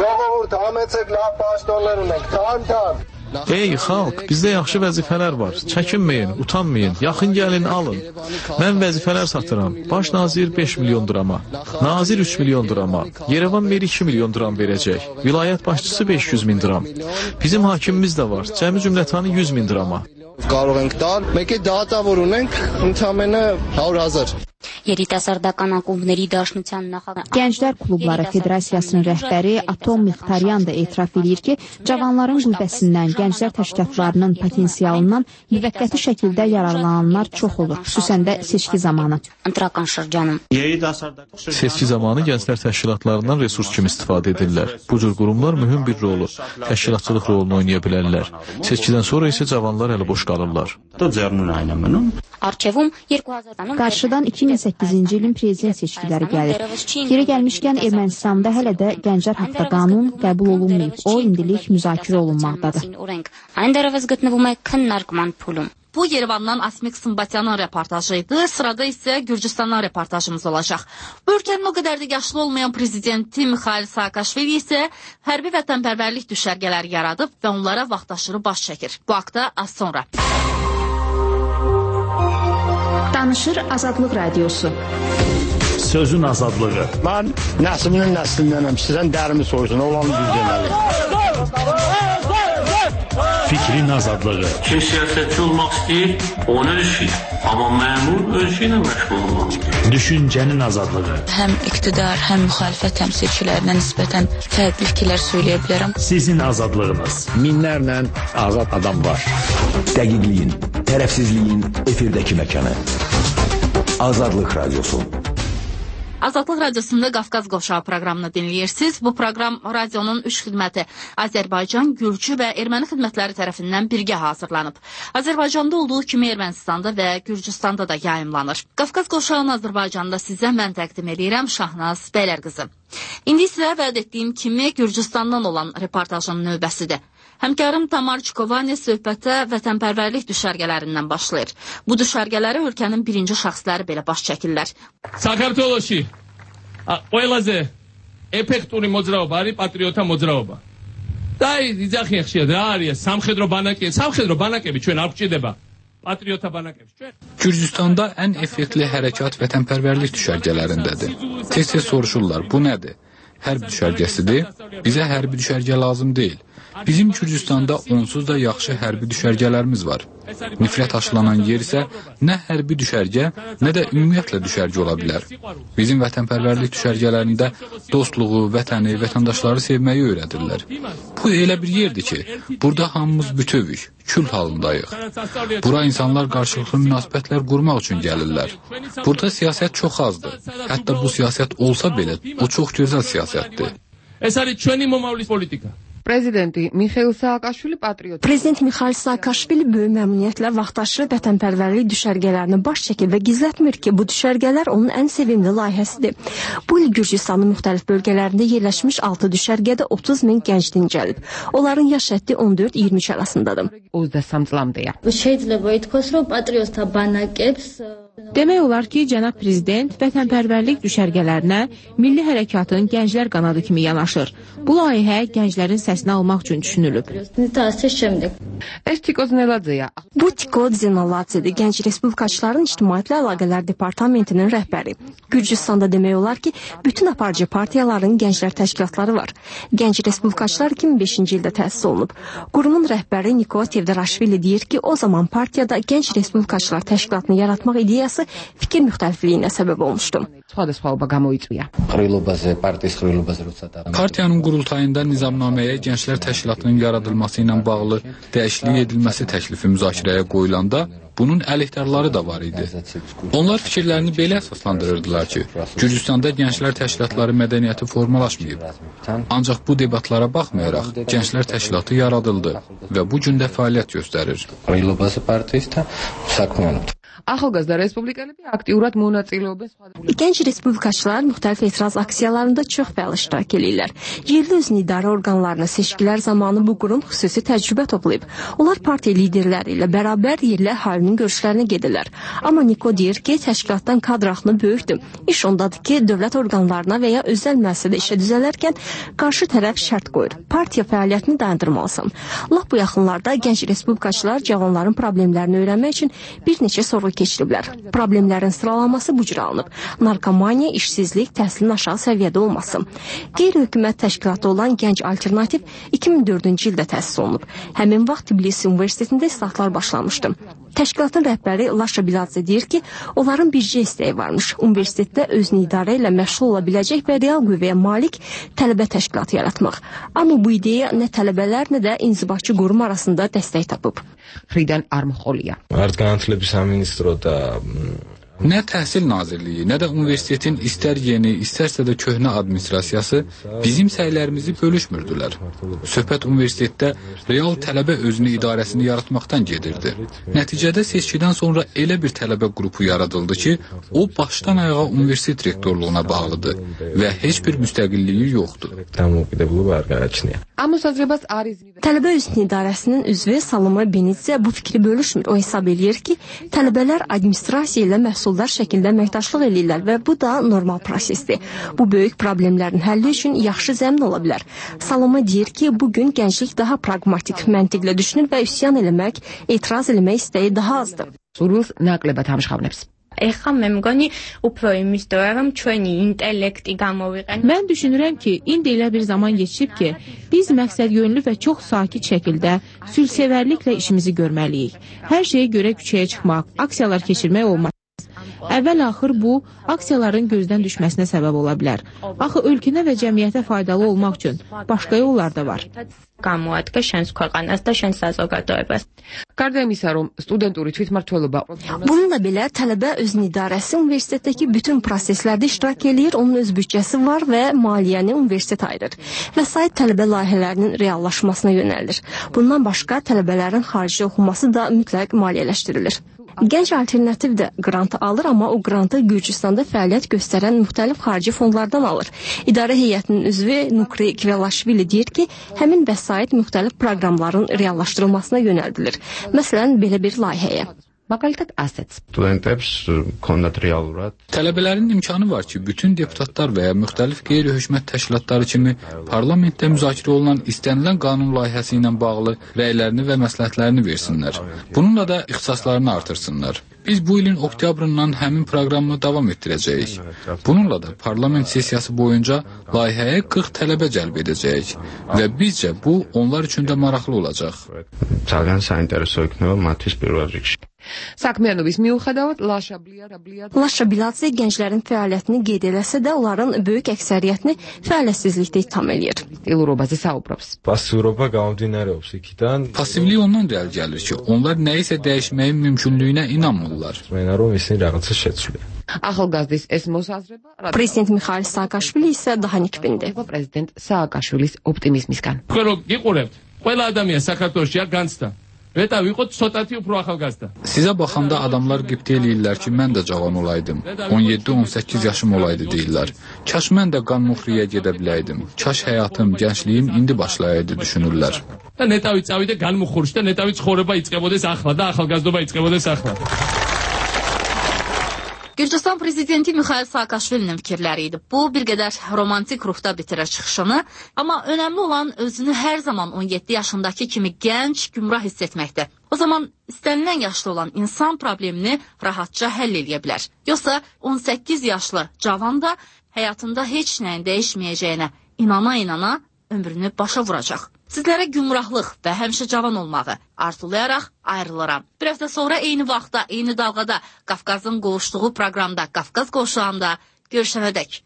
Ey xalq, bizdə yaxşı vəzifələr var. Çəkinməyin, utanmayın, yaxın gəlin, alın. Mən vəzifələr satıram. Baş nazir 5 milyon drama, nazir 3 milyon drama, Yerevan meri 2 milyon dram verəcək, vilayət başçısı 500 min dram. Bizim hakimimiz də var, cəmi cümlətanı 100 min drama. Կարող ենք տալ, մեկ է դատա որ ունենք, ընդամենը 100,000. Երիտասարդական ակումբների դաշնության նախագահ Gənclər Klubları Federasiyasının rəhbəri Atom Mixtaryan da etiraf edir ki, cavanların qüvvəsindən, gənclər təşkilatlarının potensialından müvəqqəti şəkildə yararlananlar çox olur, xüsusən də seçki zamanı. Ընտրական շրջանում Seçki zamanı gənclər təşkilatlarından resurs kimi istifadə edirlər. Bu cür qurumlar mühüm bir rolu, təşkilatçılıq rolunu oynaya bilərlər. Seçkidən sonra isə cavanlar əli boş qalırlar. Arçevum 2000 Qarşıdan 2008-ci ilin prezident seçkiləri gəlir. Yeri gəlmişkən Ermənistanda hələ də gənclər haqqında qanun qəbul olunmayıb. O indilik müzakirə olunmaqdadır. Այն դեռևս գտնվում է քննարկման փուլում։ Bu Yerevandan Asmik Sımbatyanın reportajıydı. Sırada ise Gürcistan'dan reportajımız olacaq. Bu ülkenin o kadar da yaşlı olmayan prezidenti Mikhail Saakashvili ise hərbi vətənpərvərlik düşərgələri yaradıb və onlara vaxtaşırı baş çəkir. Bu haqda az sonra. Danışır Azadlıq Radiosu. Sözün azadlığı. Mən nəslimin nəslindənəm. Sizdən dərimi soysun. Olanı düz deməli. Fikrin azadlığı. Kim siyasetçi olmaq istəyir, ona düşür. Amma məmur öz işinə məşğul olmaq istəyir. Düşüncənin azadlığı. Həm iqtidar, həm müxalifət təmsilçilərinə nisbətən fərqli fikirlər söyləyə bilərəm. Sizin azadlığınız. Minlərlə azad adam var. Dəqiqliyin, tərəfsizliyin efirdəki məkanı. Azadlıq Radiosu. Azadlıq Radiosunda Qafqaz Qovşağı proqramını dinləyirsiniz. Bu proqram radionun 3 xidməti Azərbaycan, Gürcü və Erməni xidmətləri tərəfindən birgə hazırlanıb. Azərbaycanda olduğu kimi Ermənistanda və Gürcüstanda da yayımlanır. Qafqaz Qovşağını Azərbaycanda sizə mən təqdim edirəm Şahnaz Bəylərqızı. İndi sizə vəd etdiyim kimi Gürcüstandan olan reportajın növbəsidir. Həmkarım Tamar Çukovani söhbətə vətənpərvərlik düşərgələrindən başlayır. Bu düşərgələri ölkənin birinci şəxsləri belə baş çəkirlər. საქართველოში ყველაზე ეფექტური მოძრაობა არის პატრიოტთა მოძრაობა. და იძახიან ხშირად რა არის სამხედრო ბანაკები ჩვენ არ გვჭირდება. Patriota banakəbi. Gürcüstanda ən effektli hərəkat vətənpərvərlik düşərgələrindədir. Tez-tez soruşurlar, bu nədir? Hərbi düşərgəsidir. Bizə hərbi düşərgə lazım deyil. Bizim Gürcüstanda onsuz da yaxşı hərbi düşərgələrimiz var. Nifrət aşılanan yer isə nə hərbi düşərgə, nə də ümumiyyətlə düşərgə ola bilər. Bizim vətənpərvərlik düşərgələrində dostluğu, vətəni, vətəndaşları sevməyi öyrədirlər. Bu elə bir yerdir ki, burada hamımız bütövük, kül halındayıq. Bura insanlar qarşılıqlı münasibətlər qurmaq üçün gəlirlər. Burada siyasət çox azdır. Hətta bu siyasət olsa belə, o çox gözəl siyasətdir. ეს არის ჩვენი მომავლის პოლიტიკა. Prezident Mikhail Saakashvili böyük məmnuniyyətlə vaxtaşırı vətənpərvərlik düşərgələrini baş çəkir və gizlətmir ki, bu düşərgələr onun ən sevimli layihəsidir. Bu il Gürcüstanın müxtəlif bölgələrində yerləşmiş 6 düşərgədə 30 min gənc dincəlib. Onların yaş həddi 14-23 arasındadır. Demək olar ki, cənab prezident vətənpərvərlik düşərgələrinə milli hərəkatın gənclər qanadı kimi yanaşır. Bu layihə gənclərin səsini almaq üçün düşünülüb. Bu Tiko Zenaladzedir, Gənc Respublikaçıların İctimaiyyətlə Əlaqələr Departamentinin rəhbəri. Gürcüstanda demək olar ki, bütün aparıcı partiyaların gənclər təşkilatları var. Gənc Respublikaçılar 2005-ci ildə təsis olunub. Qurumun rəhbəri Nikola Tevdarashvili deyir ki, o zaman partiyada Gənc Respublikaçılar təşkilatını yaratmaq ideyası ideyası fikir müxtəlifliyinə səbəb olmuşdu. Partiyanın qurultayında nizamnaməyə Gənclər Təşkilatının yaradılması ilə bağlı dəyişiklik edilməsi təklifi müzakirəyə qoyulanda bunun əleyhdarları da var idi. Onlar fikirlərini belə əsaslandırırdılar ki, Gürcüstanda Gənclər Təşkilatları mədəniyyəti formalaşmayıb. Ancaq bu debatlara baxmayaraq Gənclər Təşkilatı yaradıldı və bu gün də fəaliyyət göstərir. ახალგაზრდა რესპუბლიკელები აქტიურად მონაწილეობენ Gənc respublikaçılar müxtəlif etiraz aksiyalarında çox fəal iştirak edirlər. Yerli özünü idarə orqanlarına seçkilər zamanı bu qurum xüsusi təcrübə toplayıb. Onlar partiya liderləri ilə bərabər yerli əhalinin görüşlərinə gedirlər. Amma Niko deyir ki, təşkilatdan kadr axını böyükdür. İş ondadır ki, dövlət orqanlarına və ya özəl müəssisədə işə düzələrkən qarşı tərəf şərt qoyur. Partiya fəaliyyətini dayandırmalısan. Lap bu yaxınlarda gənc respublikaçılar cavanların problemlərini öyrənmək üçün bir neçə sorğu keçiriblər. Problemlərin sıralanması bu cür alınıb. Narkomaniya, işsizlik, təhsilin aşağı səviyyədə olması. Qeyri-hökumət təşkilatı olan Gənc Alternativ 2004-cü ildə təsis olunub. Həmin vaxt Tbilisi Universitetində islahatlar başlamışdı. Təşkilatın rəhbəri Laşa Biladze deyir ki, onların bircə istəyi varmış. Universitetdə özünü idarə ilə məşğul ola biləcək və real qüvvəyə malik tələbə təşkilatı yaratmaq. Amma bu ideya nə tələbələr, nə də inzibatçı qurum arasında dəstək tapıb. Xridən armxoliya. Nə Təhsil Nazirliyi, nə də universitetin istər yeni, istərsə də köhnə administrasiyası bizim səylərimizi bölüşmürdülər. Söhbət universitetdə real tələbə özünü idarəsini yaratmaqdan gedirdi. Nəticədə seçkidən sonra elə bir tələbə qrupu yaradıldı ki, o başdan ayağa universitet rektorluğuna bağlıdır və heç bir müstəqilliyi yoxdur. Tələbə özünü idarəsinin üzvü Salome Benitze bu fikri bölüşmür. O hesab edir ki, tələbələr administrasiya ilə məhsuldar şəkildə əməkdaşlıq edirlər və bu da normal prosesdir. Bu böyük problemlərin həlli üçün yaxşı zəmin ola bilər. Salome deyir ki, bugün gənclik daha pragmatik məntiqlə düşünür və üsyan eləmək, etiraz eləmək istəyi daha azdır. Mən düşünürəm ki, indi elə bir zaman geçib ki, biz məqsədyönlü və çox sakit şəkildə sülhsevərliklə işimizi görməliyik. Hər şeyə görə küçəyə çıxmaq, aksiyalar keçirmək olmaz. Əvvəl-axır bu, aksiyaların gözdən düşməsinə səbəb ola bilər. Axı ölkənə və cəmiyyətə faydalı olmaq üçün başqa yollar da var. Bununla belə tələbə özünü idarəsi universitetdəki bütün proseslərdə iştirak edir, onun öz büdcəsi var və maliyyəni universitet ayırır. Vəsait tələbə layihələrinin reallaşmasına yönəlir. Bundan başqa tələbələrin xarici oxuması da mütləq maliyyələşdirilir. Gənc Alternativ də qrant alır, amma o qrantı Gürcüstanda fəaliyyət göstərən müxtəlif xarici fondlardan alır. İdarə heyətinin üzvü Nukri Kvelaşvili deyir ki, həmin vəsait müxtəlif proqramların reallaşdırılmasına yönəldilir. Məsələn, belə bir layihəyə. Tələbələrin imkanı var ki, bütün deputatlar və ya müxtəlif qeyri-hökumət təşkilatları kimi parlamentdə müzakirə olunan istənilən qanun layihəsi ilə bağlı rəylərini və məsləhətlərini versinlər. Bununla da ixtisaslarını artırsınlar. Biz bu ilin oktyabrından həmin proqramı davam etdirəcəyik. Bununla da parlament sessiyası boyunca layihəyə 40 tələbə cəlb edəcəyik və bizcə bu onlar üçün də maraqlı olacaq. Laşa Biladze gənclərin fəaliyyətini qeyd eləsə də, onların böyük əksəriyyətini fəaliyyətsizlikdə ittiham eləyir. Passivlik ondan irəli gəlir ki, onlar nəyisə dəyişməyin mümkünlüyünə inanmırlar. Prezident Mixail Saakashvili isə daha nikbindir. ყველა ადამიან საქართველოში არ განცდა. Eta ვიყოთ ცოტათი უფრო ახალგაზრდა. Sizə baxanda adamlar qibtə eləyirlər ki, mən də cavan olaydım. 17-18 yaşım olaydı deyirlər. Kaş mən də qanmuxriyə gedə biləydim. Kaş həyatım, gəncliyim indi başlayaydı düşünürlər. და ნეტავი წავიდა განმუხურში და ნეტავი ცხოვრება იწყებოდეს ახლა და ახალგაზრდობა იწყებოდეს ახლა. Gürcüstan prezidenti Mixail Saakashvilinin fikirləri idi. Bu, bir qədər romantik ruhda bitirər çıxışını, amma önəmli olan özünü hər zaman 17 yaşındakı kimi gənc, gümrah hiss etməkdir. O zaman istənilən yaşlı olan insan problemini rahatca həll edə bilər. Yoxsa 18 yaşlı cavan da həyatında heç nəyin dəyişməyəcəyinə inana-inana ömrünü başa vuracaq. Sizlərə gümrahlıq və həmişə cavan olmağı arzulayaraq ayrılıram. Bir həftə sonra eyni vaxtda, eyni dalğada Qafqazın qovuşduğu proqramda, Qafqaz qovşağında görüşənədək.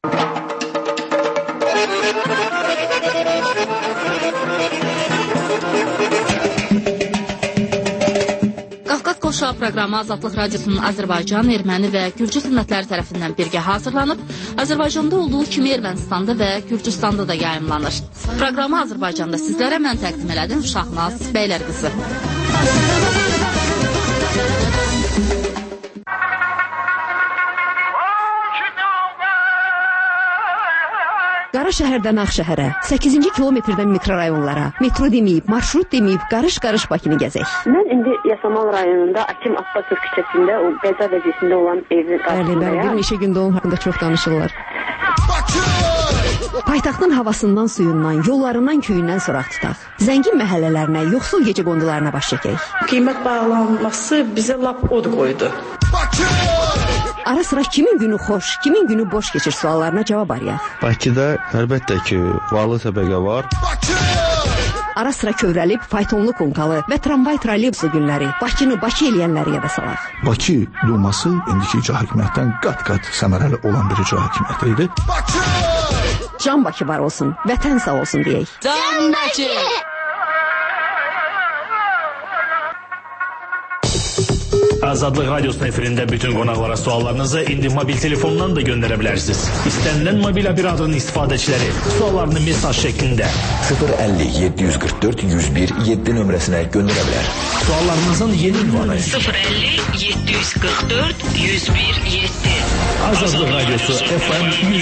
Qafqaz qovşağı proqramı Azadlıq Radiosunun Azərbaycan, Erməni və Gürcü xidmətləri tərəfindən birgə hazırlanıb, Azərbaycanda olduğu kimi Ermənistanda və Gürcüstanda da yayımlanır. Proqramı Azərbaycanda sizlərə mən təqdim elədim, Şahnaz Bəylərqızı. Qara şəhərdən Ağşəhərə, 8-ci kilometrdən mikrorayonlara, metro deməyib, marşrut deməyib, qarış-qarış Bakını gəzək. Mən indi Yasamal rayonunda Akim Abbasov küçəsində, o Qəza vəziyyətində olan evin qarşısındayım. Bəli, bir neçə gündə onun haqqında çox danışırlar. Paytaxtın havasından, suyundan, yollarından, köyündən soraq tutaq. Zəngin məhəllələrinə, yoxsul gecə qondularına baş çəkək. Qiymət bağlanması bizə lap od qoydu. Ara sıra kimin günü xoş, kimin günü boş keçir suallarına cavab arayaq. Bakıda əlbəttə ki, varlı təbəqə var. Ara sıra kövrəlib, faytonlu konkalı və tramvay trolleybuslu günləri, Bakını Bakı eləyənləri yada salaq. Bakı Duması indiki icra hakimiyyətdən qat-qat səmərəli olan bir icra hakimiyyəti idi. Can Bakı var olsun, vətən sağ olsun deyək. Can Bakı! Azadlıq Radiosunun efirində bütün qonaqlara suallarınızı indi mobil telefondan da göndərə bilərsiniz. İstənilən mobil operatörün istifadəçiləri suallarını mesaj şəklində 050 744 101 7 nömrəsinə göndərə bilər. Suallarınızın yeni ünvanı 050 744 101 7. Azadlıq Radiosu FM